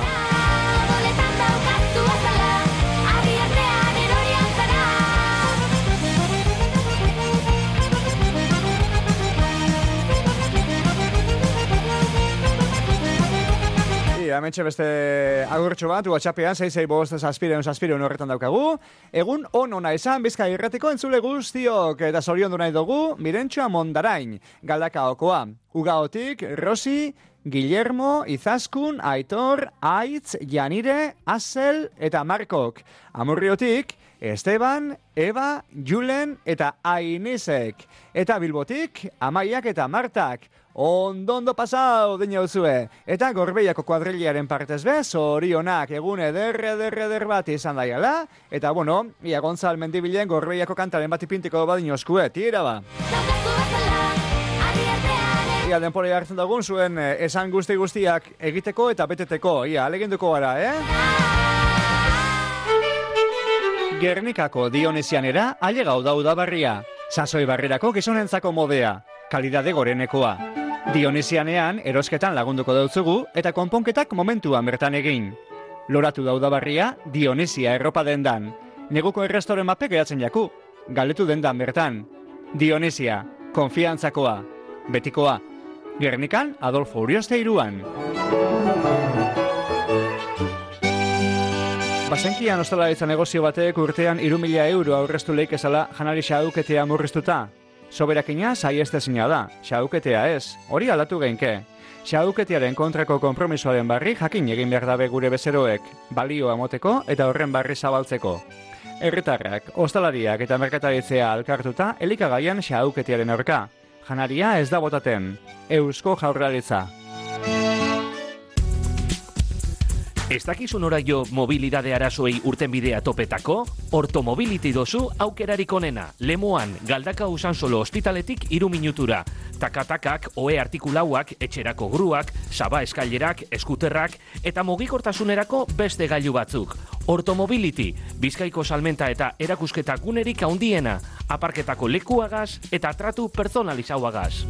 Hementxe beste agurtxo bat, WhatsAppean, sei sei bost zazpireun zazpireun horretan daukagu. Egun on ona esan, Bizkai irratiko entzule guztiok, eta zorion du nahi dugu, Mirentxo Amondarain, galdakaokoa. Ugaotik, Rosi, Guillermo, Izaskun, Aitor, Aitz, Janire, Asel eta Markok. Amurriotik, Esteban, Eba, Julen eta Ainisek. Eta Bilbotik, Amaiak eta Martak. Ondo-ondo pasau dina uzue. Eta Gorbeiako kuadriliaren partez be, zorionak egun eder-eder-eder bat izan daiala. Eta, bueno, ia Gonzal Mendibilen Gorbeiako kantaren bat ipintiko badin oskue, tira ba. ia denpora hartzen dagun zuen eh, esan guzti guztiak egiteko eta beteteko. Ia, aleginduko gara, eh? Gernikako Dionesianera ailegau da udabarria. Sasoi barrerako gizonentzako modea. Kalidade gorenekoa. Dionesianean erosketan lagunduko dautzugu eta konponketak momentuan bertan egin. Loratu da udabarria Dionesia erropa dendan. Neguko errestoren mape gehatzen jaku. Galdetu dendan bertan. Dionesia, konfiantzakoa. Betikoa. Gernikan Adolfo Urioste iruan. Basenkian ostalaritza negozio batek urtean hiru mila euro aurreztu leik ezala janari xauketea murriztuta. Soberakina saiestezina da, xauketea ez, hori aldatu geinke. Xauketearen kontrako konpromisoaren barri jakin egin behar dabe gure bezeroek, balioa moteko eta horren barri zabaltzeko. Herritarrak, ostalariak eta merkataritzea alkartuta elikagaian xauketearen aurka. Janaria ez da botaten, Eusko Jaurlaritza. Ez dakizun oraio mobilidade arazoei urtenbidea topetako? Ortomobility dozu aukerarik onena. Lemoan, Galdaka Usansolo ospitaletik iru minutura. Takatakak, ohe artikulauak, etxerako gruak, saba eskailerak, eskuterrak eta mugikortasunerako beste gailu batzuk. Ortomobility, Bizkaiko salmenta eta erakusketa gunerik handiena. Aparketako lekuagaz eta tratu personalizauagaz.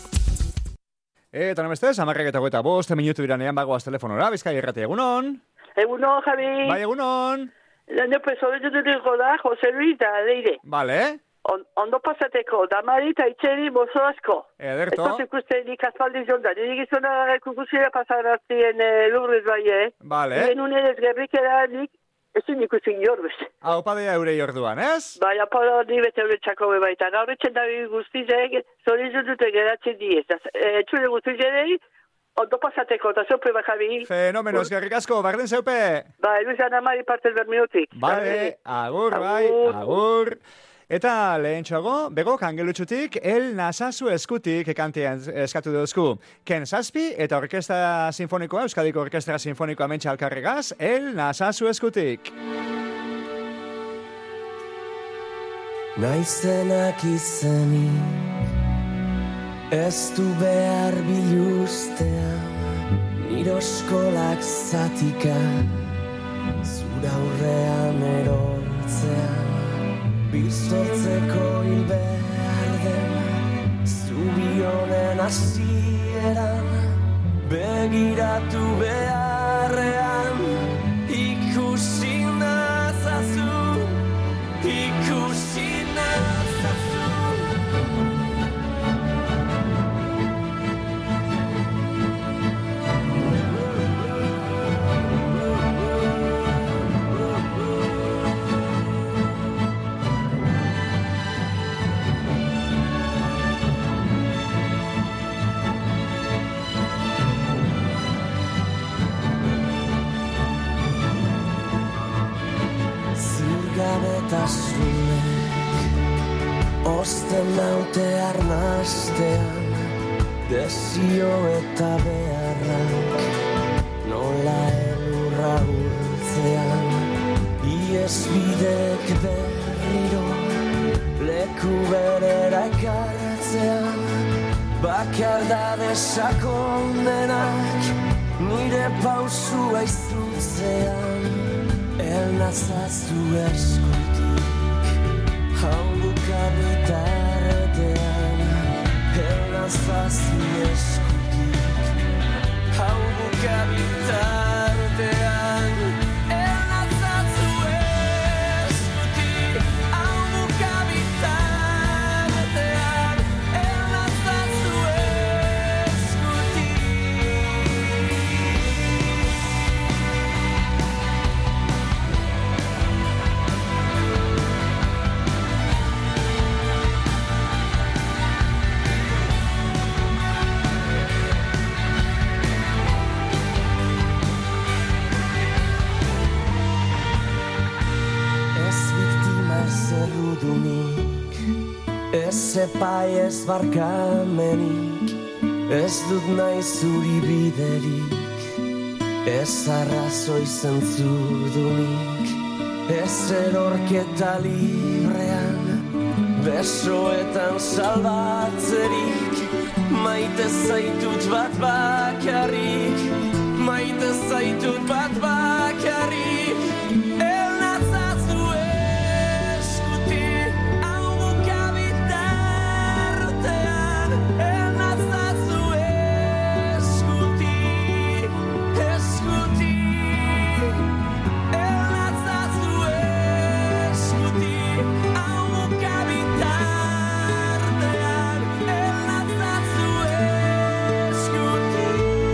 Eta namestez, amarrek eta goeta bost, minutu iranean bagoaz telefonora, Bizkai errate, egunon? Egunon, Javi. Bai, egunon. Lehen pesobetu dutiko da, Jose Luis da Leire. Bale. On, ondo pasateko, damari eta itxeri bozo asko. Ederto. Ez ikusten nik azpaldi zonda. Nire gizona kukusira pasaraztien e, lurrez bai, eh? Bale. Nire nunez gerrikera nik, ez du ikusten jorbez. Hau padea eurei orduan, ez? Bai, apada ni bete euretxako bebaita. Gaurretzen da guztizek, zorizun dute geratzen diez. E, txule guztizerei, ondo pasateko, eta zeupe bakabi. Fenomeno, eskerrik asko, barden zeupe. Bai, Luisan Amari partez berminutik. Bale, agur, bai, agur. Eta lehentxoago, begok angelutxutik, el nasazu eskutik ekantean eskatu duzku. Ken Zazpi eta Orkestra Sinfonikoa, Euskadiko Orkestra Sinfonikoa mentxa alkarregaz, el nasazu eskutik. Naizenak izenik, ez du behar biluztea, niroskolak zatika, zura aurrean erortzea. Biztortzeko hil behar den, zubionen hasieran, begiratu beharrean, ikusi nazazu, ikusi nazazu. Zirgabetasunek osten naute arnastean, desio eta beharrak nola elurra urtzean, iesbidek berriro leku berera ekartzean, bakardade sakonenak nire pausua izutzean. El nazazu eskutik, hau bukabitarretean. El nazazu eskutik, hau bukabitarretean. El nazazu eskutik, hau bukabitarretean. El nazazu eskutik. Ez epai ez barkamenik, ez dut nahi zuri biderik, ez arrazoi zentzudunik, ez erorketa librean, besoetan salbatzerik, maite zaitut bat bakarrik, maite zaitut bat bakarrik, elnatzazu eskuti, hau bukabitartean, elnatzazu eskuti, eskuti, elnatzazu eskuti, hau bukabitartean, elnatzazu eskuti.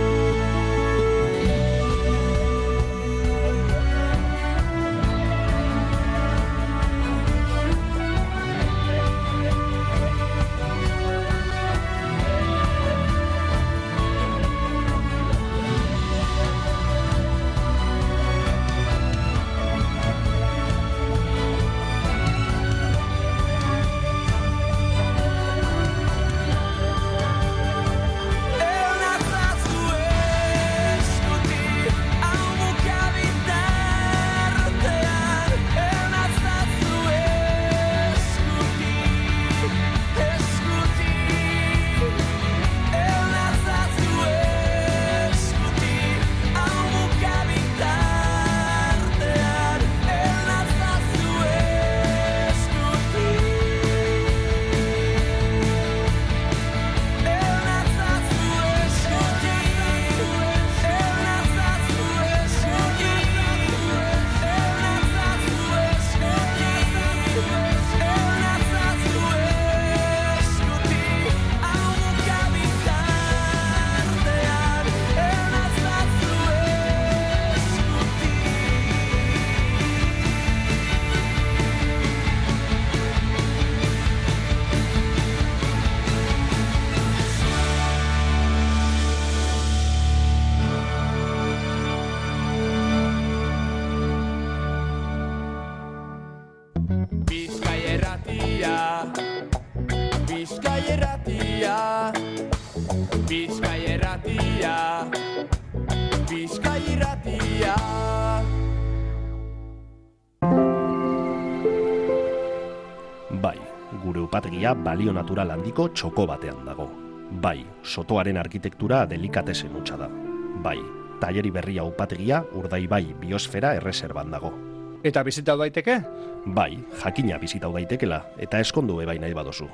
Bai, gure upategia balio natural handiko txoko batean dago. Bai, sotoaren arkitektura delikatesen hutsa da. Bai, taileri berria upategia Urdaibai biosfera erreserban dago. Eta bizitau daiteke? Bai, jakina bizitau daitekela, eta eskondu ebai nahi badozu.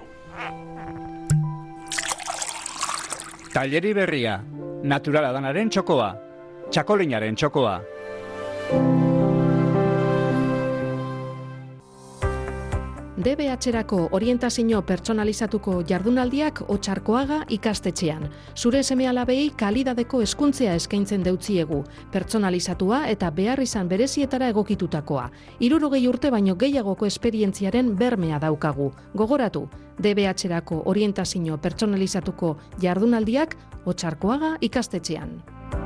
Taileri berria, naturala danaren txokoa, txakolinaren txokoa. D B H-erako orientazio pertsonalizatuko jardunaldiak Otxarkoaga ikastetxean. Zure seme-alabei kalidadeko hezkuntzea eskaintzen deutziegu, pertsonalizatua eta behar izan berezietara egokitutakoa. Hirurogei urte baino gehiagoko esperientziaren bermea daukagu. Gogoratu, D B H-erako orientazio pertsonalizatuko jardunaldiak Otxarkoaga ikastetxean.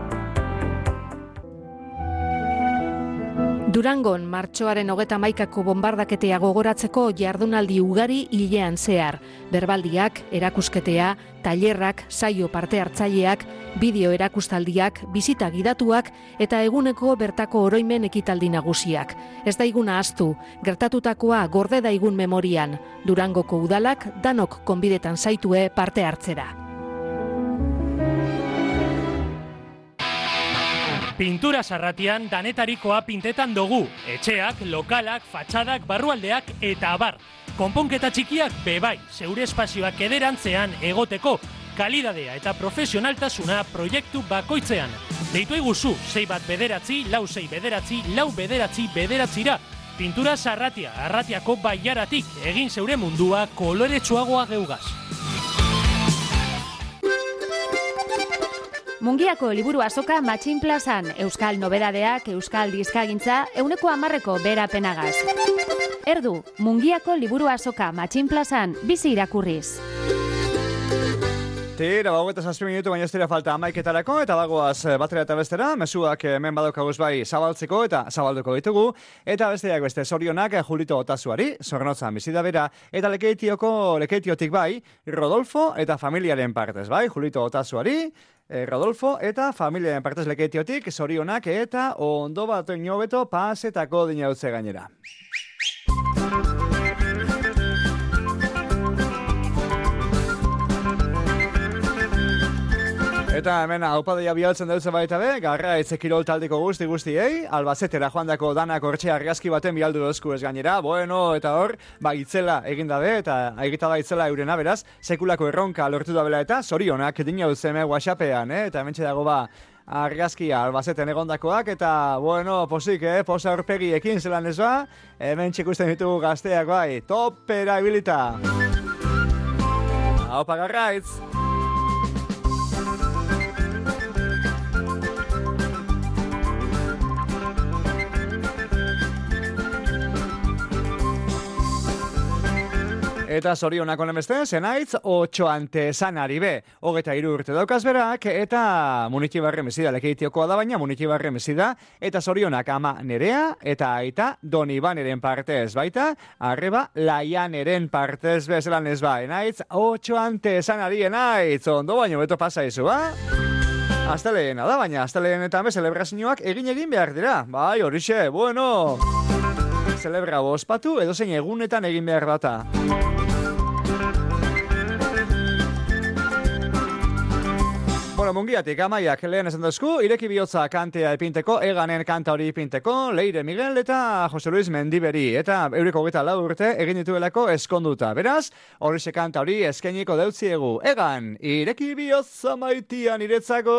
Durangon, martxoaren hogeta maikako bombardaketea gogoratzeko jardunaldi ugari hilean zehar. Berbaldiak, erakusketea, tailerrak, saio parte hartzaileak, bideo erakustaldiak, bizita gidatuak eta eguneko bertako oroimen ekitaldi nagusiak. Ez daiguna ahaztu, gertatutakoa gorde daigun memorian. Durangoko udalak danok konbidetan zaitue parte hartzera. Pintura Sarratian danetarikoa pintetan dugu. Etxeak, lokalak, fatxadak, barrualdeak eta abar. Konponketa txikiak bebai, zeure espazioak ederantzean egoteko. Kalidadea eta profesionaltasuna proiektu bakoitzean. Deitu eguzu, sei bat bederatzi, lau sei bederatzi, lau bederatzi bederatzira. Pintura Sarratia, Arratiako baiaratik, egin zeure mundua koloretsuagoa geugaz. Mungiako liburu azoka Matxin Plazan, euskal nobedadeak, euskal dizkagintza, euneko hamarreko berapenagaz. Erdu, Mungiako liburu azoka Matxin Plazan, bizi irakurriz. Tira, bago eta zazpi minutu baina ez dira falta amaiketarako, eta bagoaz batera eta bestera, mezuak hemen badokaguz bai zabaltzeko eta zabalduko ditugu, eta besteak beste zorionak Julito Otasuari, zornotzan bizida bera, eta lekeitioko, lekeitiotik bai, Rodolfo eta familiaren partez bai, Julito Otasuari, Rodolfo eta familiaren partez lekeitiotik, zorionak eta ondo bat inobeto pasetako dinautze gainera. Eta hemen aupadeia bialtzen dutze baita be, garra etze kirol taldeko guzti guztiei, Albazetera joandako danak hortxe argazki baten bialdu dozku ez gainera, bueno, eta hor, ba itzela egin dabe, eta egita da itzela eurena beraz, sekulako erronka lortu dabela eta zorionak dina duzeme WhatsAppean, eh? Eta hementxe dago ba, argazkia Albazeten egondakoak, eta, bueno, posik, eh? Posa aurpegiekin zelan ez ba, hemen txikusten ditugu gazteak bai, topera ibilita. Aupa garraitz! Eta zorionak honen beste, zenaitz, otxo antesanari be. Hogeta hiru urte daukaz berak, eta Munitibarre mesida lekeitiokoa da, baina Munitibarre mesida, eta zorionak ama Nerea, eta aita Donibaneren partez, baita, arreba Laianeren partez bezelan ez ba. Enaitz, otxo antesanari enaitz, ondo baino beto pasa izu, ba? Aztelehena da, baina aztelehienetan be celebrazioak egin egin behar dira. Bai, horixe, bueno... Celebra ospatu edo zein egunetan egin behar data. Bueno, mungiatik amaiak lehen esan duzku, ireki bihotza kantea ipinteko, eganen kanta hori ipinteko, Leire Miguel eta Jose Luis Mendiberi, eta euriko geta lau urte egin dituelako eskonduta. Beraz, horixe kanta hori eskainiko deutziegu. Egan, ireki bihotza maitian iretzako...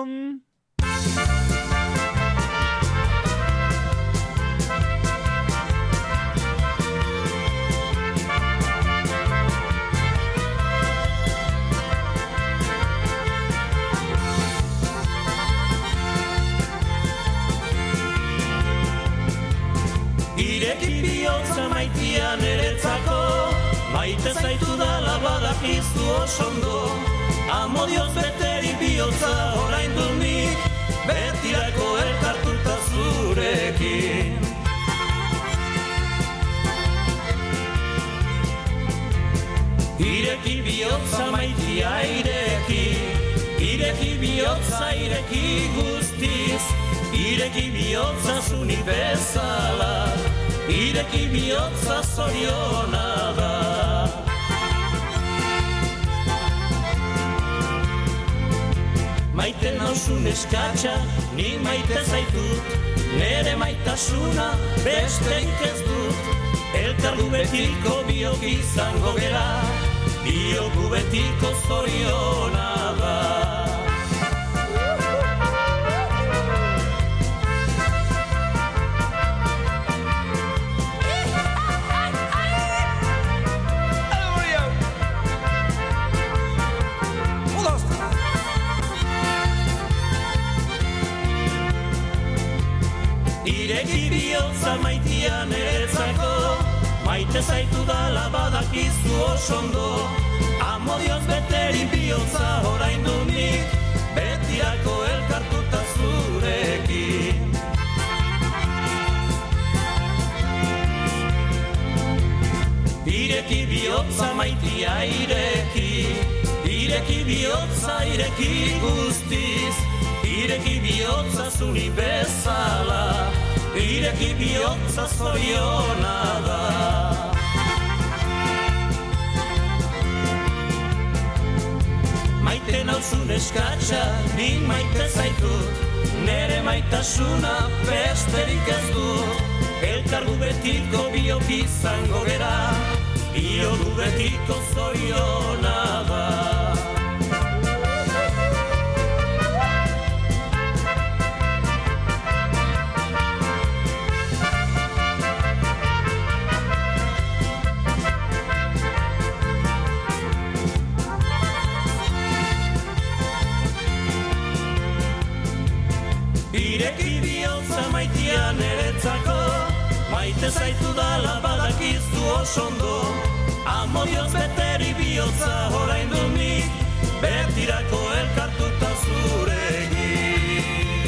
Ireki bihotza maitian eretzako, maite zaitu dala badakizu osondo, amodioz beteri bihotza orain dut nik, betirako elkartuta zurekin. Ireki bihotza maitia ireki, ireki bihotza ireki guztiz, ireki bihotza zuni bezala, ireki bihotza zoriona da. Maite nauzun eskatxa, ni maite zaitut, nere maitasuna besterik ez dut, elkargu betiko biok izango gera, biogu betiko zoriona da. Ireki bihotza maitian eretzako, maite zaitu dala badakizu osondo, amodioz beteri bihotza orain dut nik, betirako elkartuta zurekin. Ireki bihotza maitia ireki, ireki bihotza ireki guztiz, ireki bihotza zuni bezala, ireki bihotza zoriona da. Maite nauzun eskatxa, ni maite zaitut, nere maitasuna besterik ez dut, elkargu betiko biok izango gera, biogu betiko zoriona da. Ireki bihotza maitian eretzako, maite zaitu dala badakizu osondo, amodioz beteri bihotza orain dut nik, betirako elkartuta zurekin.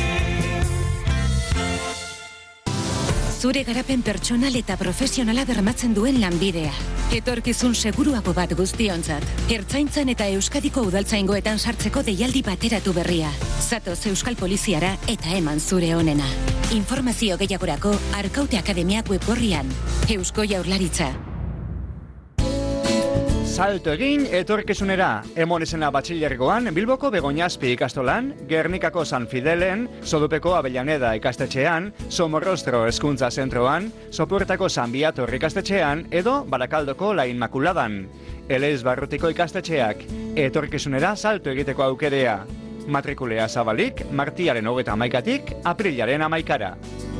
Zure garapen pertsonal eta profesionala bermatzen duen lanbidea. Etorkizun seguruago bat guztiontzat. Ertzaintzan eta Euskadiko udaltzaingoetan sartzeko deialdi bateratu berria. Zatoz Euskal Poliziara eta eman zure onena. Informazio gehiagorako Arkaute Akademiak web orrian. Eusko Jaurlaritza. salto egin etorkizunera. Emon izena batxilergoan, Bilboko Begoñazpi ikastolan, Gernikako San Fidelen, Sodupeko Avellaneda ikastetxean, Somorrostro hezkuntza zentroan, Sopuertako San Biator ikastetxean, edo Barakaldoko La Inmakuladan. Elez Barrutiko ikastetxeak, etorkizunera salto egiteko aukerea. Matrikulea zabalik, martiaren hogeta amaikatik, aprilaren amaikara.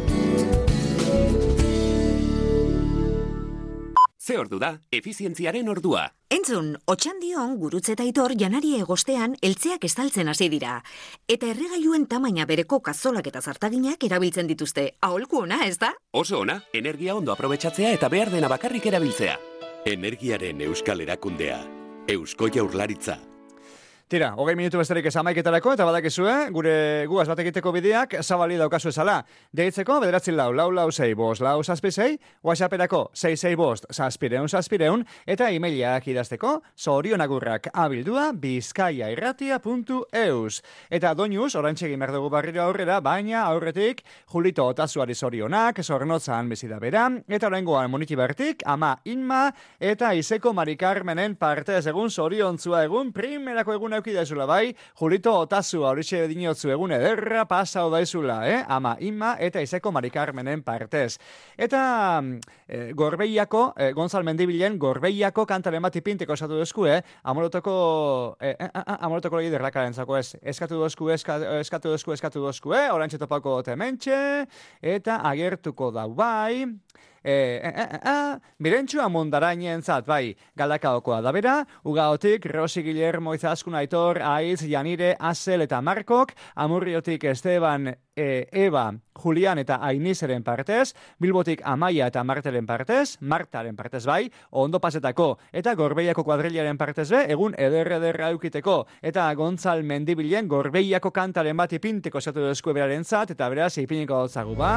Ze ordu da, efizientziaren ordua. Entzun, otxandion gurutze eta itor janari egostean eltzeak estaltzen hasi dira. Eta erregailuen tamaina bereko kazolak eta zartaginak erabiltzen dituzte. Aholku ona, ez da? Oso ona, energia ondo aprobetxatzea eta behar dena bakarrik erabiltzea. Energiaren euskal erakundea. Eusko Jaurlaritza. Tira, hogei minutu besterik ez amaiketarako, eta badakizue, gure guaz bat egiteko bideak zabali daukazu ezala. Deitzeko, bederatzi lau, lau lau zei bost, lau zazpi zei, whatsapperako zei zei bost, zazpireun, zazpireun, eta e-mailak idazteko, zorionagurrak abildua bizkaiairratia puntu eus. Eta doinuz, orantxegin behar dugu barriro aurrera, baina aurretik, Julito Otazuari zorionak, zornotzan bizida bera, eta oraingoan moniti bertik, ama Inma, eta Iseko Mari Carmenen partez egun zoriontzua egun, primerako egun eukidaizula bai, Julito Otazu horixe dinotzu egun ederra pasau daizula, eh? Ama Inma eta Iseko Mari Carmenen partez. Eta eh, Gorbeiako, eh, Gonzal Mendibilen Gorbeiako kantaren bat ipinteko esatu duzku, eh? Amorotoko, eh, eh, eh, amorotoko legi derrakaren zako ez. Eskatu duzku, eska, eskatu duzku, eskatu duzku, eh? Orantxe topako tementxe, eta agertuko da bai... E, e, e, e, Mirentxua mundarainen zat, bai, Galdakaokoa da bera, Ugaotik, Rosi Guillermo Izaskun Aitor, Aiz, Janire, Azel eta Markok, Amurriotik Esteban, e, Eba, Julian eta Ainizeren partez, Bilbotik Amaia eta Martelen partez, Martaren partez bai, Ondo Pasetako, eta Gorbeiako kuadrilaren partez be, egun eder-ederra eukiteko, eta Gontzal Mendibilen Gorbeiako kantaren bat ipinteko zatu duzku beraren zat, eta beraz ipiniko dutzagu, ba...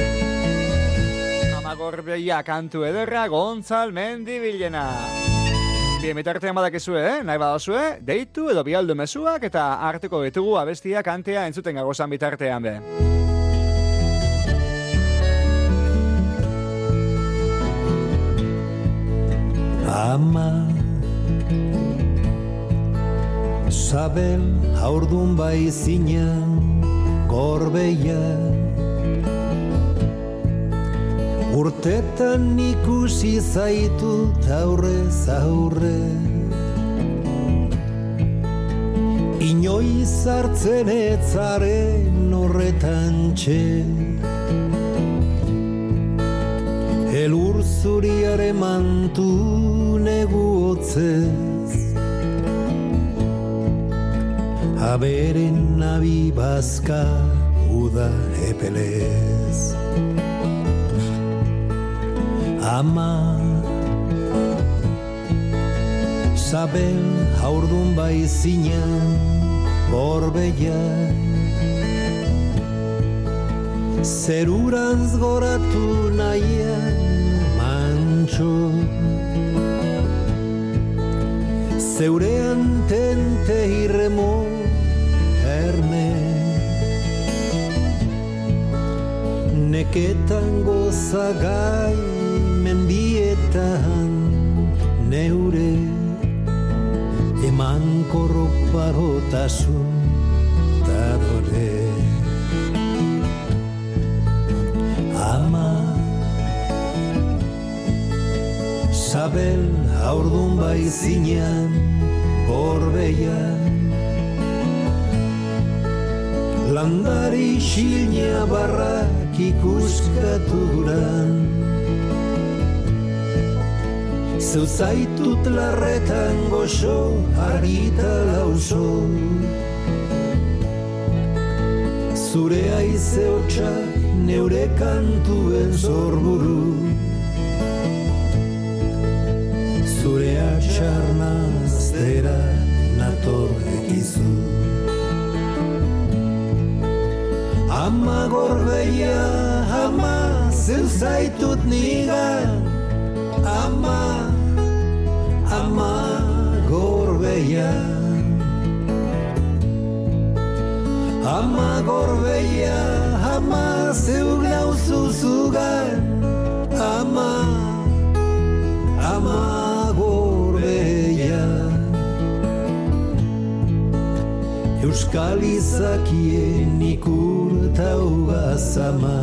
Gorbeia kantu ederra Gontzal Mendibilena. Bien, mitartean badakizue, eh? Nahi badazue, deitu edo bialdu mezuak eta hartuko ditugu abestia kantea entzuten gagozan bitartean be. Ama Sabel haurdun bai zinan Gorbeia Urtetan ikusi zaitut aurrez aurre Inoiz hartzen etzaren horretan txe Elur zuriare mantu negu hotzez Aberen nabi bazka uda epelez Ama Sabel haurdun bai zinan Gorbeia Zerurantz goratu nahian mantxo Zeurean tente irremo herme Neketan gozagai mendietan neure eman korroparotasun tadore Ama Sabel haurdun bai zinan Gorbeia Landari xilnia barrak ikuskaturan Zeu zaitut larretan goxo argita lauso Zure aize hotxak neure kantuen zorburu Zure atxarnaztera nator ekizu Ama Gorbeia, ama zeu zaitut nigan Ama Ama Gorbeia Ama Gorbeia Ama zeu glauzu zugan Ama Ama Gorbeia Euskal izakien ikurtau gazama.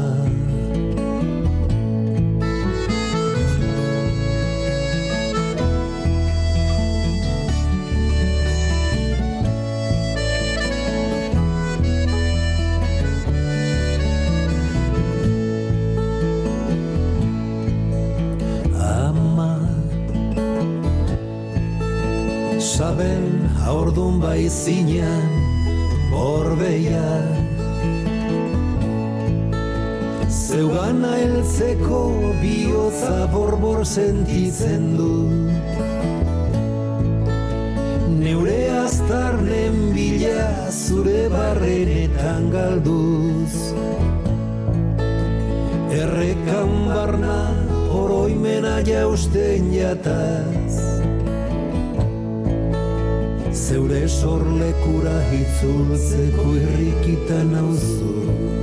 Sabel haurdun bai zinean borbeia, zeugana heltzeko bihotza borbor sentitzen du. Neure aztarnen bila zure barrenetan galduz, errekan barna oroimena jausten jataz, zeure sorlekura hitzultzeko irrikitan nauzu.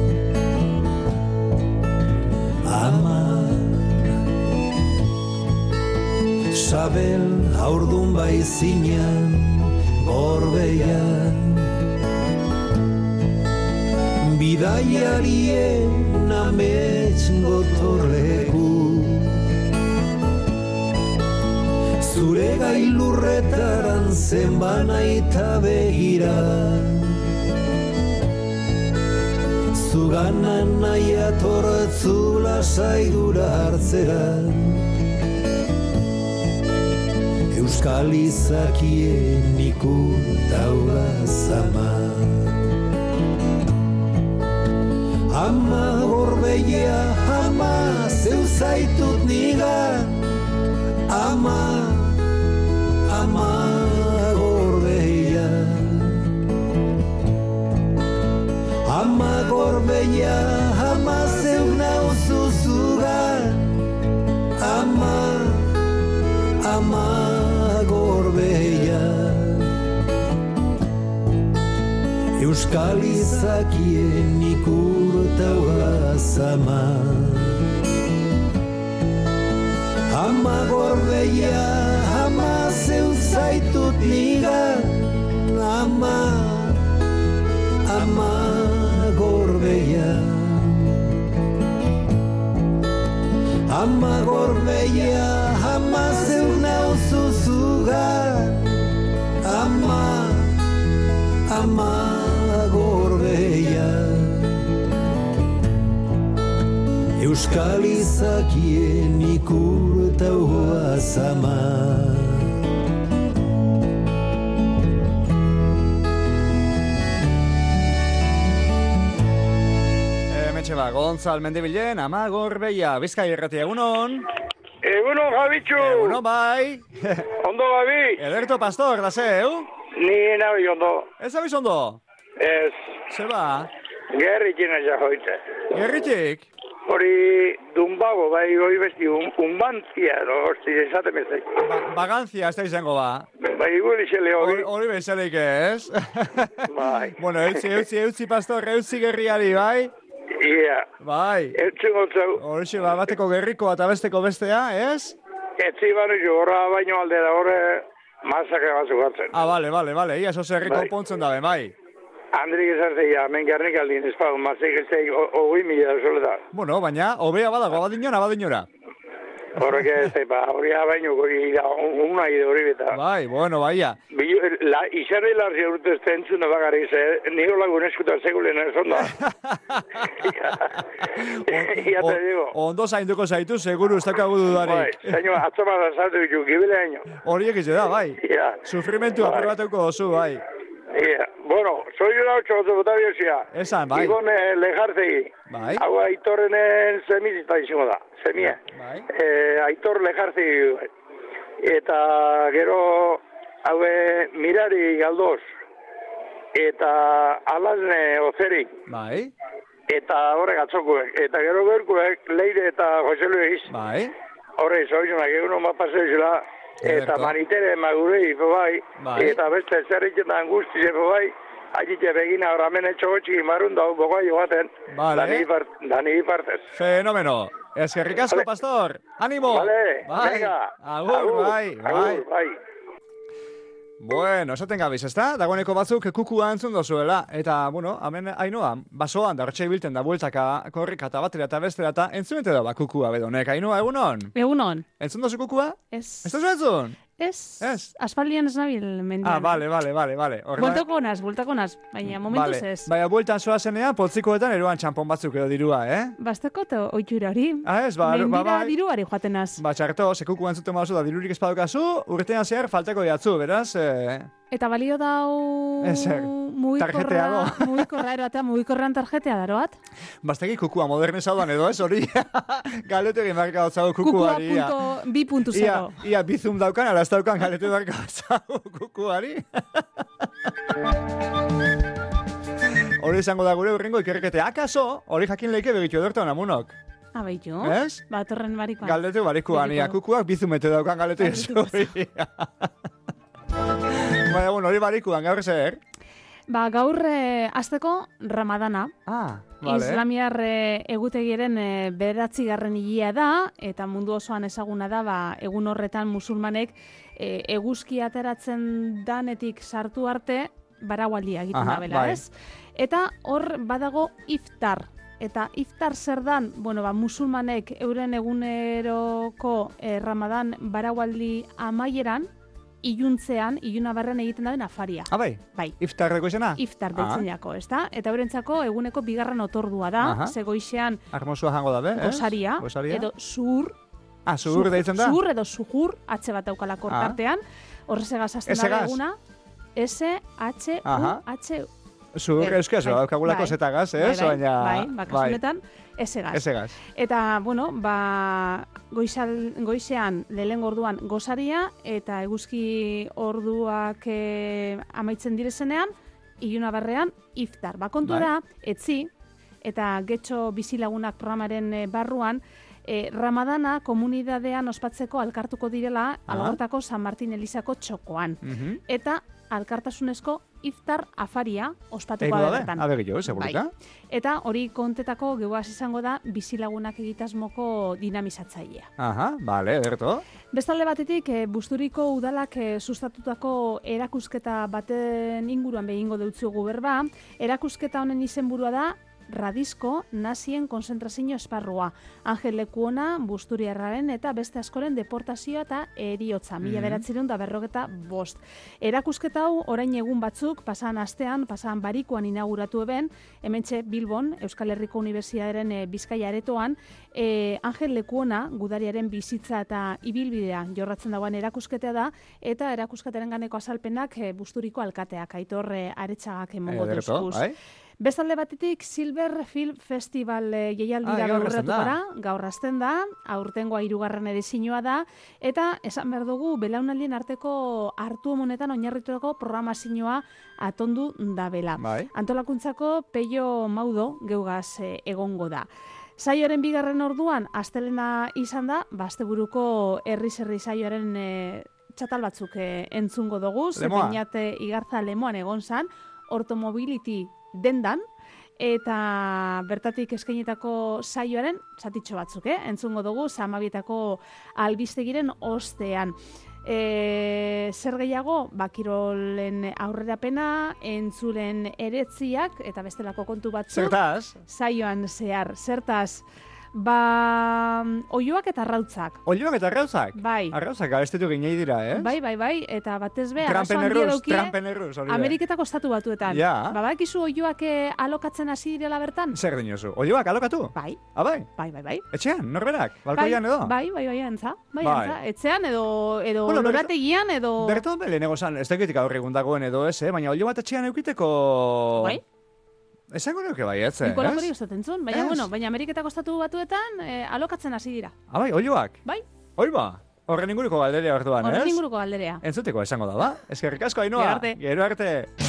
Ama, sabel haurdun bai zinean gorbeian, bidaiarien amets gotorleku, zure gailurretaran zenbana eta begira, zuganan nahi atortzu lasaidura hartzera. Euskal izakien ikurtau gazama. Ama gorbeia, ama zeu zaitut nigan, ama ama gorbeia, ama gorbeia, ama zeu nauzu zugan, ama, ama gorbeia. Euskal izakien ikurtau gazama. Ama gorbeia, ama zeu zaitut nigan, ama, ama gorbeia. Ama gorbeia, ama zeu nauzu zugan, ama, ama gorbeia. Euskal izakien ikurtau gazama. Hementxe ba, Gontzal Mendibilen, ama gorbeia, Bizkai irratia, egunon? Egunon, Javitxu! Egunon, bai! Ondo, Gabi! Ederto Pastor, da zeu? Ni nabi ondo. Ez abiz ondo? Ez. Zeba? Gerrikin aia joite. Gerritik? Hori dunbago, bai, hori besti, un, unbantzia, no, hosti, esaten bezai. Ba, bagantzia, ez da izango ba. Bai, guri xele hori. Hori bezelik ez? Bai. Bueno, eutzi, eutzi, eutzi, Pastor, eutzi gerriari, bai? Ia. Bai. Eutzi gotzau. Hori ba, bateko gerriko eta besteko bestea, ez? Etzi banu jo, horra baino alde da, horre masakra batzuk hartzen. Ah, bale, bale, bale, ia zoze herriko pontzen dabe, bai. Andrik esartzea, men garnik aldin espadu, mazik ez hogei mila da zole da. Bueno, baina, hobea badago, abadinora, abadinora. Horrek ez, ba, hori abaino, hori da, una ide hori beta. Bai, bueno, baia. La, izarri larzi urte ez tentzuna bagarri, ze, nio lagun eskuta segulen ez onda. Ia te digo. Ondo zainduko zaitu, seguru, ez dakagu dudarik. Bai, zaino, atzo bat azaltu ditu, gibile aino. Horiek ize da, bai. Ia. Sufrimentu aprobatuko dozu, bai. Ia, bueno, soy una ocho, otra biosia. Esan, bai. Igon eh, lejartzegi. Bai. Hau aitorrenen semizita izango da, semie. Bai. Eh, aitor lejartzegi. Eta gero, hau mirari galdoz. Eta alazne ozerik. Bai. Eta horrek atzokuek. Eta gero gerkuek, Leire eta Jose Luis. Bai. Horre, zoizunak, egun hon bat paseo eta manitere magurei, bai, bai. Eta beste zerritzen da angustize, bai, agite begina horamen etxogotxik marun da, bogai joaten, vale. Dani ipartez. Fenomeno. Eskerrik asko, vale. Pastor. Animo. Vale, bai. venga. Agur, agur, bai, agur, bai. bai. Bueno, esaten gabiz, ezta? Dagoeneko batzuk kukua entzun dozuela. Eta, bueno, hemen Ainoa, basoan da hortxe bilten da bueltaka, korrika eta batera eta bestera eta entzunete da ba kukua bedonek. Ainoa, egunon? Egunon. Entzun dozu kukua? Ez. Ez dozu entzun? Ez. Ez. Aspaldian ez nabil mendian. Ah, bale, bale, bale, bale. Bueltako naz, bueltako naz, baina momentuz vale. ez. Baina bueltan zoazenean, poltzikoetan eroan txampon batzuk edo dirua, eh? Basteko te oitura hori. Ah, ez, ba, Mendira ba, ba, diruari joaten naz. Ba, txarto, sekuku entzuten baduzu da dirurik espadokazu, urtean zehar faltako jatzu, beraz, eh... Eta balio dau Ezer, tarjetea do. mugikorra, mugikorra eroatea, mugikorrean tarjetea daroat. Basteki kukua modernizauan edo ez hori. Galete egin barka hotzago kukuari. Kukua bi puntu zero. Ia, ia bizum daukan, ala ez daukan galete barka hotzago kukuari. Hori izango da gure urrengo ikerkete. Akaso, hori jakin leike begitu edortan amunok. Ah, baitu. Ez? Ba, torren barikoan. Galete barikuan, ia, kukuak bizumete daukan galete ez hori. Baina, bueno, hori barikuan, gaur zer? Ba, gaur eh, azteko Ramadana. Ah, vale. Islamiar eh, egutegiren eh, bederatzigarren hilia da, eta mundu osoan ezaguna da, ba, egun horretan musulmanek eh, eguzki ateratzen danetik sartu arte, baraualdia egiten Aha, da bela, bai. ez? Eta hor badago iftar. Eta iftar zer dan, bueno, ba, musulmanek euren eguneroko eh, Ramadan baraualdi amaieran, iluntzean, iluna barren egiten daben afaria. Ah, bai? Bai. Iftar deko izena? Iftar deitzen jako, ez da? Eta eurentzako eguneko bigarren otordua da, Aha. ze goixean Armosua jango da, be? ez? gosaria, Gosaria? edo zuhur, Ah, zuhur deitzen da? zuhur edo zuhur, atxe bat daukalako Ah. artean, horrezegaz azten da Esegaz? eguna, S-H-U-H-U. Aha. Zuhur Ber- euskazu, bai, daukagulako bai. zetagaz, ez? Bai, bai, Baina... bai, bakasunetan, esegaz. Esegaz. Eta, bueno, ba, goizal, goizean, lehen orduan gozaria, eta eguzki orduak e, amaitzen direzenean, iluna barrean, iftar. Ba, kontu Bai. da, etzi, eta getxo bizilagunak programaren e, barruan, e, Ramadana komunidadean ospatzeko alkartuko direla, Ah. Algortako San Martin Elizako txokoan. Mhm. Eta alkartasunezko iftar afaria ospatuko Ego da da, bertan. abe gehiago, segurika. Bai. Eta hori kontetako geuaz izango da bizilagunak egitasmoko dinamizatzailea. Aha, bale, ederto. Bestalde batetik, e, Busturiko udalak e, sustatutako erakusketa baten inguruan behingo deutzugu berba. Erakusketa honen izenburua da Radizko nazien konzentrazio esparrua. Angel Lekuona, Busturiarraren eta beste askoren deportazioa eta eriotza. Mila Mhm. bederatziehun eta berrogeta bost. Erakusketa hau orain egun batzuk, pasan astean, pasan barikuan inauguratu eben, hementxe Bilbon, Euskal Herriko Unibertsitatearen e, Bizkaia aretoan, e, Angel Lekuona, gudariaren bizitza eta ibilbidea jorratzen dagoen erakusketea da, eta erakusketaren ganeko azalpenak e, Busturiko alkateak, Aitor e, Aretxagak emongo Ederto, dozkuz. bai. Bestalde batetik Silver Film Festival e, Ah, jaialdira gaur hasten da. gaurretukora, gaur hasten da, aurtengoa hirugarren edizioa da, eta esan behar dugu belaunaldien arteko hartu honetan oinarritutako programazioa atondu da bela. Bai. Antolakuntzako Peio Maudo geugaz e, egongo da. Saioaren bigarren orduan, astelena izan da, basteburuko herri-herri saioaren e, txatal batzuk e, entzungo dugu, Lemoa. Zepeinat Igarza Lemoan egon zan, Ortomobility dendan, eta bertatik eskainitako saioaren zatitxo batzuk, eh? Entzungo dugu, Zamabietako albistegiren ostean. E, zer gehiago, bakirolen aurrerapena, entzulen eretziak, eta bestelako kontu batzuk. Zertaz? Saioan zehar, zertaz, ba, oioak eta arrautzak. Oioak eta arrautzak? Bai. Arrautzak abestetu ginei dira, eh? Bai, bai, bai, eta batez be, Trampen arazo handia erruz, daukie trampen erruz, hori da. Ameriketako estatu batuetan. Ja. Ba, bakizu oioak eh, alokatzen hasi direla bertan? Zer dinozu? Oioak alokatu? Bai. Ah, bai? Bai, bai, bai. Etxean, norberak? Balkoian edo? Bai, bai, bai, antza. Bai, Bai. antza. Etxean edo, edo Bueno, berto- lorategian edo... Berto belenego zan, ez dakitik aurre egun dagoen edo ez, eh? Baina olio bat etxean eukiteko... Bai. Esango neuke bai, ez, ez? Nikolako hori ustaten zuen, baina, Ez. bueno, baina Ameriketako estatu batuetan eh, alokatzen hasi dira. Ah, bai, olioak? Bai. Hoi ba, horren inguruko galderea orduan, ez? Horren inguruko galderea. Entzuteko esango da, ba? Eskerrik asko, Ainoa. Gero arte. Gero arte.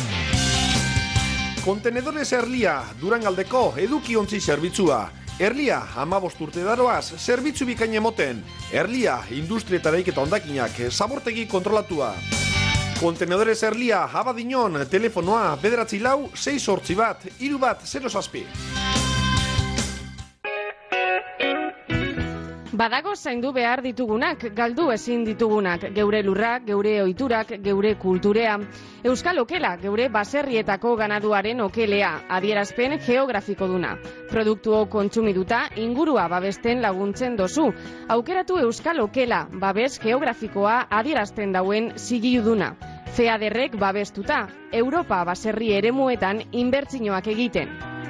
Kontenedores Erlia, Durangaldeko edukiontzi zerbitzua. Erlia, amabost urte daroaz, zerbitzu bikain emoten. Erlia, industria eta eraiketa hondakinak, zabortegi kontrolatua. Kontenedores Erlia, abadinon, telefonoa, bederatzi lau, sei sortzi bat, hiru bat, zero zazpi. Badago zaindu behar ditugunak, galdu ezin ditugunak, geure lurrak, geure ohiturak, geure kulturea. Euskal okela, geure baserrietako ganaduaren okelea, adierazpen geografiko duna. Produktuo kontsumiduta, ingurua babesten laguntzen dozu. Aukeratu Euskal okela, babes geografikoa adierazten dauen zigiluduna. Feaderrek babestuta, Europa baserri eremuetan inbertsioak egiten.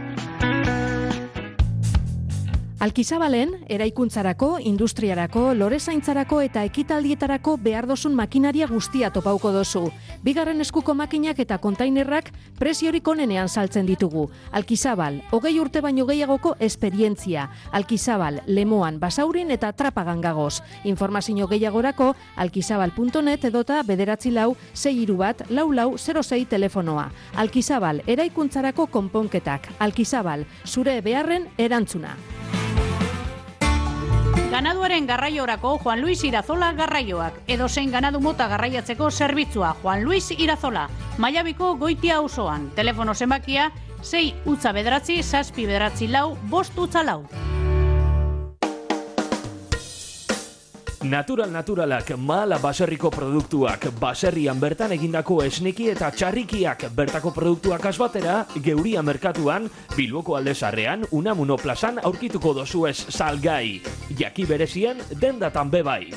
Alkizabalen, eraikuntzarako, industriarako, lorezaintzarako eta ekitaldietarako behar dozun makinaria guztia topauko dozu. Bigarren eskuko makinak eta kontainerrak preziorik onenean saltzen ditugu. Alkizabal, hogei urte baino gehiagoko esperientzia. Alkizabal, Lemoan, Basaurin eta Trapagan gagoz. Informazio gehiagorako alkizabal puntu net edota bederatzi lau, sei hiru bat, lau lau, zero sei telefonoa. Alkizabal, eraikuntzarako konponketak. Alkizabal, zure beharren erantzuna. Ganaduaren garraiorako Juan Luis Irazola garraioak. Edozein ganadu mota garraiatzeko zerbitzua Juan Luis Irazola. Maiabiko Goitia auzoan. Telefono zenbakia sei utza bederatzi, zazpi bederatzi lau, bost utza lau. Natural naturalak, Mahala baserriko produktuak, baserrian bertan egindako esneki eta txarrikiak, bertako produktuak asbatera, Geuria merkatuan, Bilboko aldezarrean, Unamuno plazan aurkituko dozuez salgai. Jaki berezien, dendatan bebai.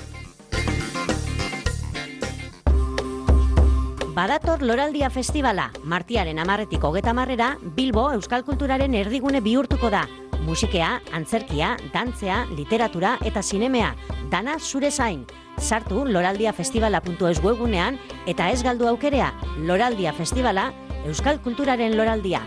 Badator Loraldia Festivala, martiaren amarretik hogeta marrera, Bilbo Euskal Kulturaren erdigune bihurtuko da. Musikea, antzerkia, dantzea, literatura eta zinemea, dana zure zain. Sartu loraldiafestivala puntu eus webgunean eta ez galdu aukerea, Loraldia Festivala, Euskal Kulturaren loraldia.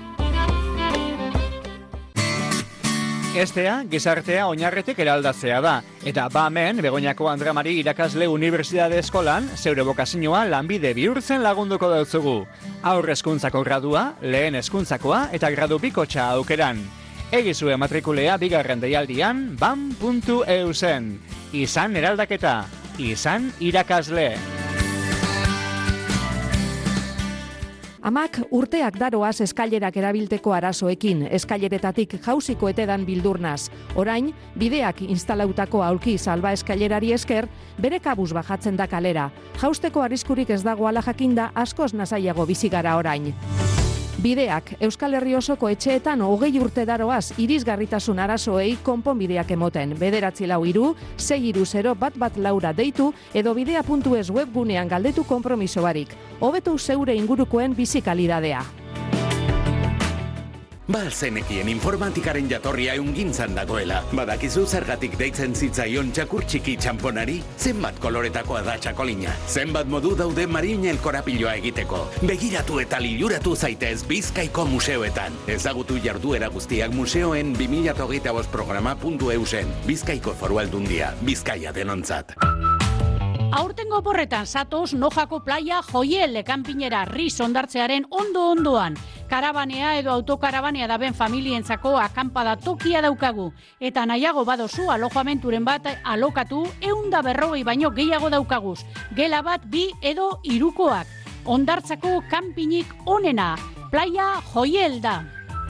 Estea, gizartea oinarretik eraldatzea da. Eta ba hemen, Begoñako Andrea Mari irakasle Unibertsitate Eskolan, zeure bokazioa lanbide bihurtzen lagunduko dautzugu. Aurre hezkuntzako gradua, lehen hezkuntzakoa eta gradu bikotxa aukeran. Egizue matrikulea bigarren deialdian bam puntu eusen. Izan eraldaketa, izan irakasle. Amak urteak daroaz eskailerak erabilteko arazoekin, eskaileretatik jauziko etedan bildurnaz. Orain, bideak instalautako aulki salba eskailerari esker, bere kabuz bajatzen da kalera. Jausteko arriskurik ez dago ala jakinda, askoz nasaiago bizi gara orain. Bideak, Euskal Herri osoko etxeetan hogei urte daroaz irisgarritasun arazoei konponbideak emoten. Bederatzi lau hiru, sei hiru zero bat bat laura deitu edo bidea puntu es webgunean galdetu konpromiso barik. Hobetu zeure ingurukoen bizi kalidadea. Ba zenekien informatikaren jatorria eungintzan dagoela. Badakizu zergatik deitzen zitzaion txakur txiki txamponari? Zenbat koloretakoa da txakolina? Zenbat modu daude Marinel korapiloa egiteko? Begiratu eta liluratu zaitez Bizkaiko museoetan. Ezagutu jarduera guztiak museoen bi mila hogeita bost programa puntu eusen. Bizkaiko Foru Aldundia, Bizkaia denontzat. Aurtengo porretan zatoz Nojako playa Joiel ekanpinera riz ondartzearen ondo-ondoan. Karabanea edo autokarabanea daben familientzako akampada tokia daukagu. Eta nahiago badozu alojamenturen bat alokatu eunda berrogei baino gehiago daukaguz. Gela bat bi edo hirukoak. Ondartzako kanpinik onena. Playa Joiel da.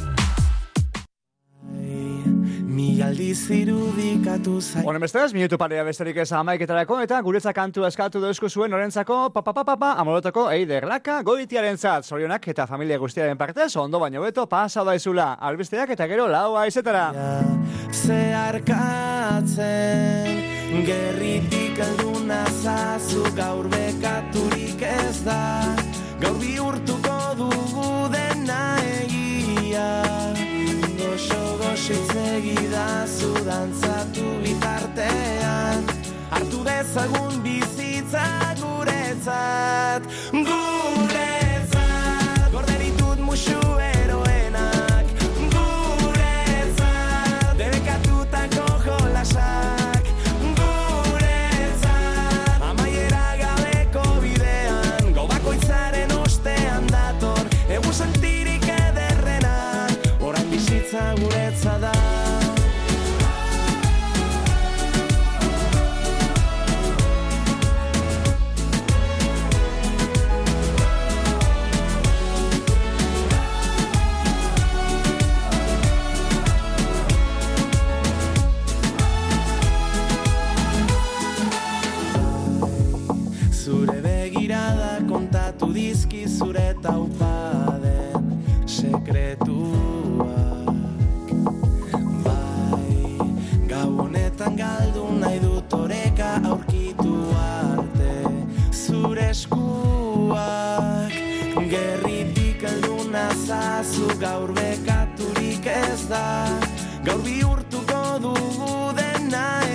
Mi aldiz irudikatu zai. Honen bestez, minutu parea besterik ez amaiketarako eta guretzak kantu eskatu dauzko zuen orentzako papapapapa amorotoko Eider Laka Goitiaren zat. Zorionak eta familia guztiaren partez, ondo baino beto pasa daizula. Albisteak eta gero lau aizetara. Zeharkatzen, gerritik elduna zazu gaur bekaturik ez da. Gaur bihurtuko dugu dena egia. Goxo-goxitzegidazu dantzatu bitartean, hartu dezagun bizitza guretzat, guretzat, gorde ditut musu eroenak, guretzat, debekatutako jolasak, guretzat, amaiera gabeko bidean, gau bakoitzaren ostean dator, egu sentirik ederrena, orain bizitza guretza da. bihurtuko dugu dena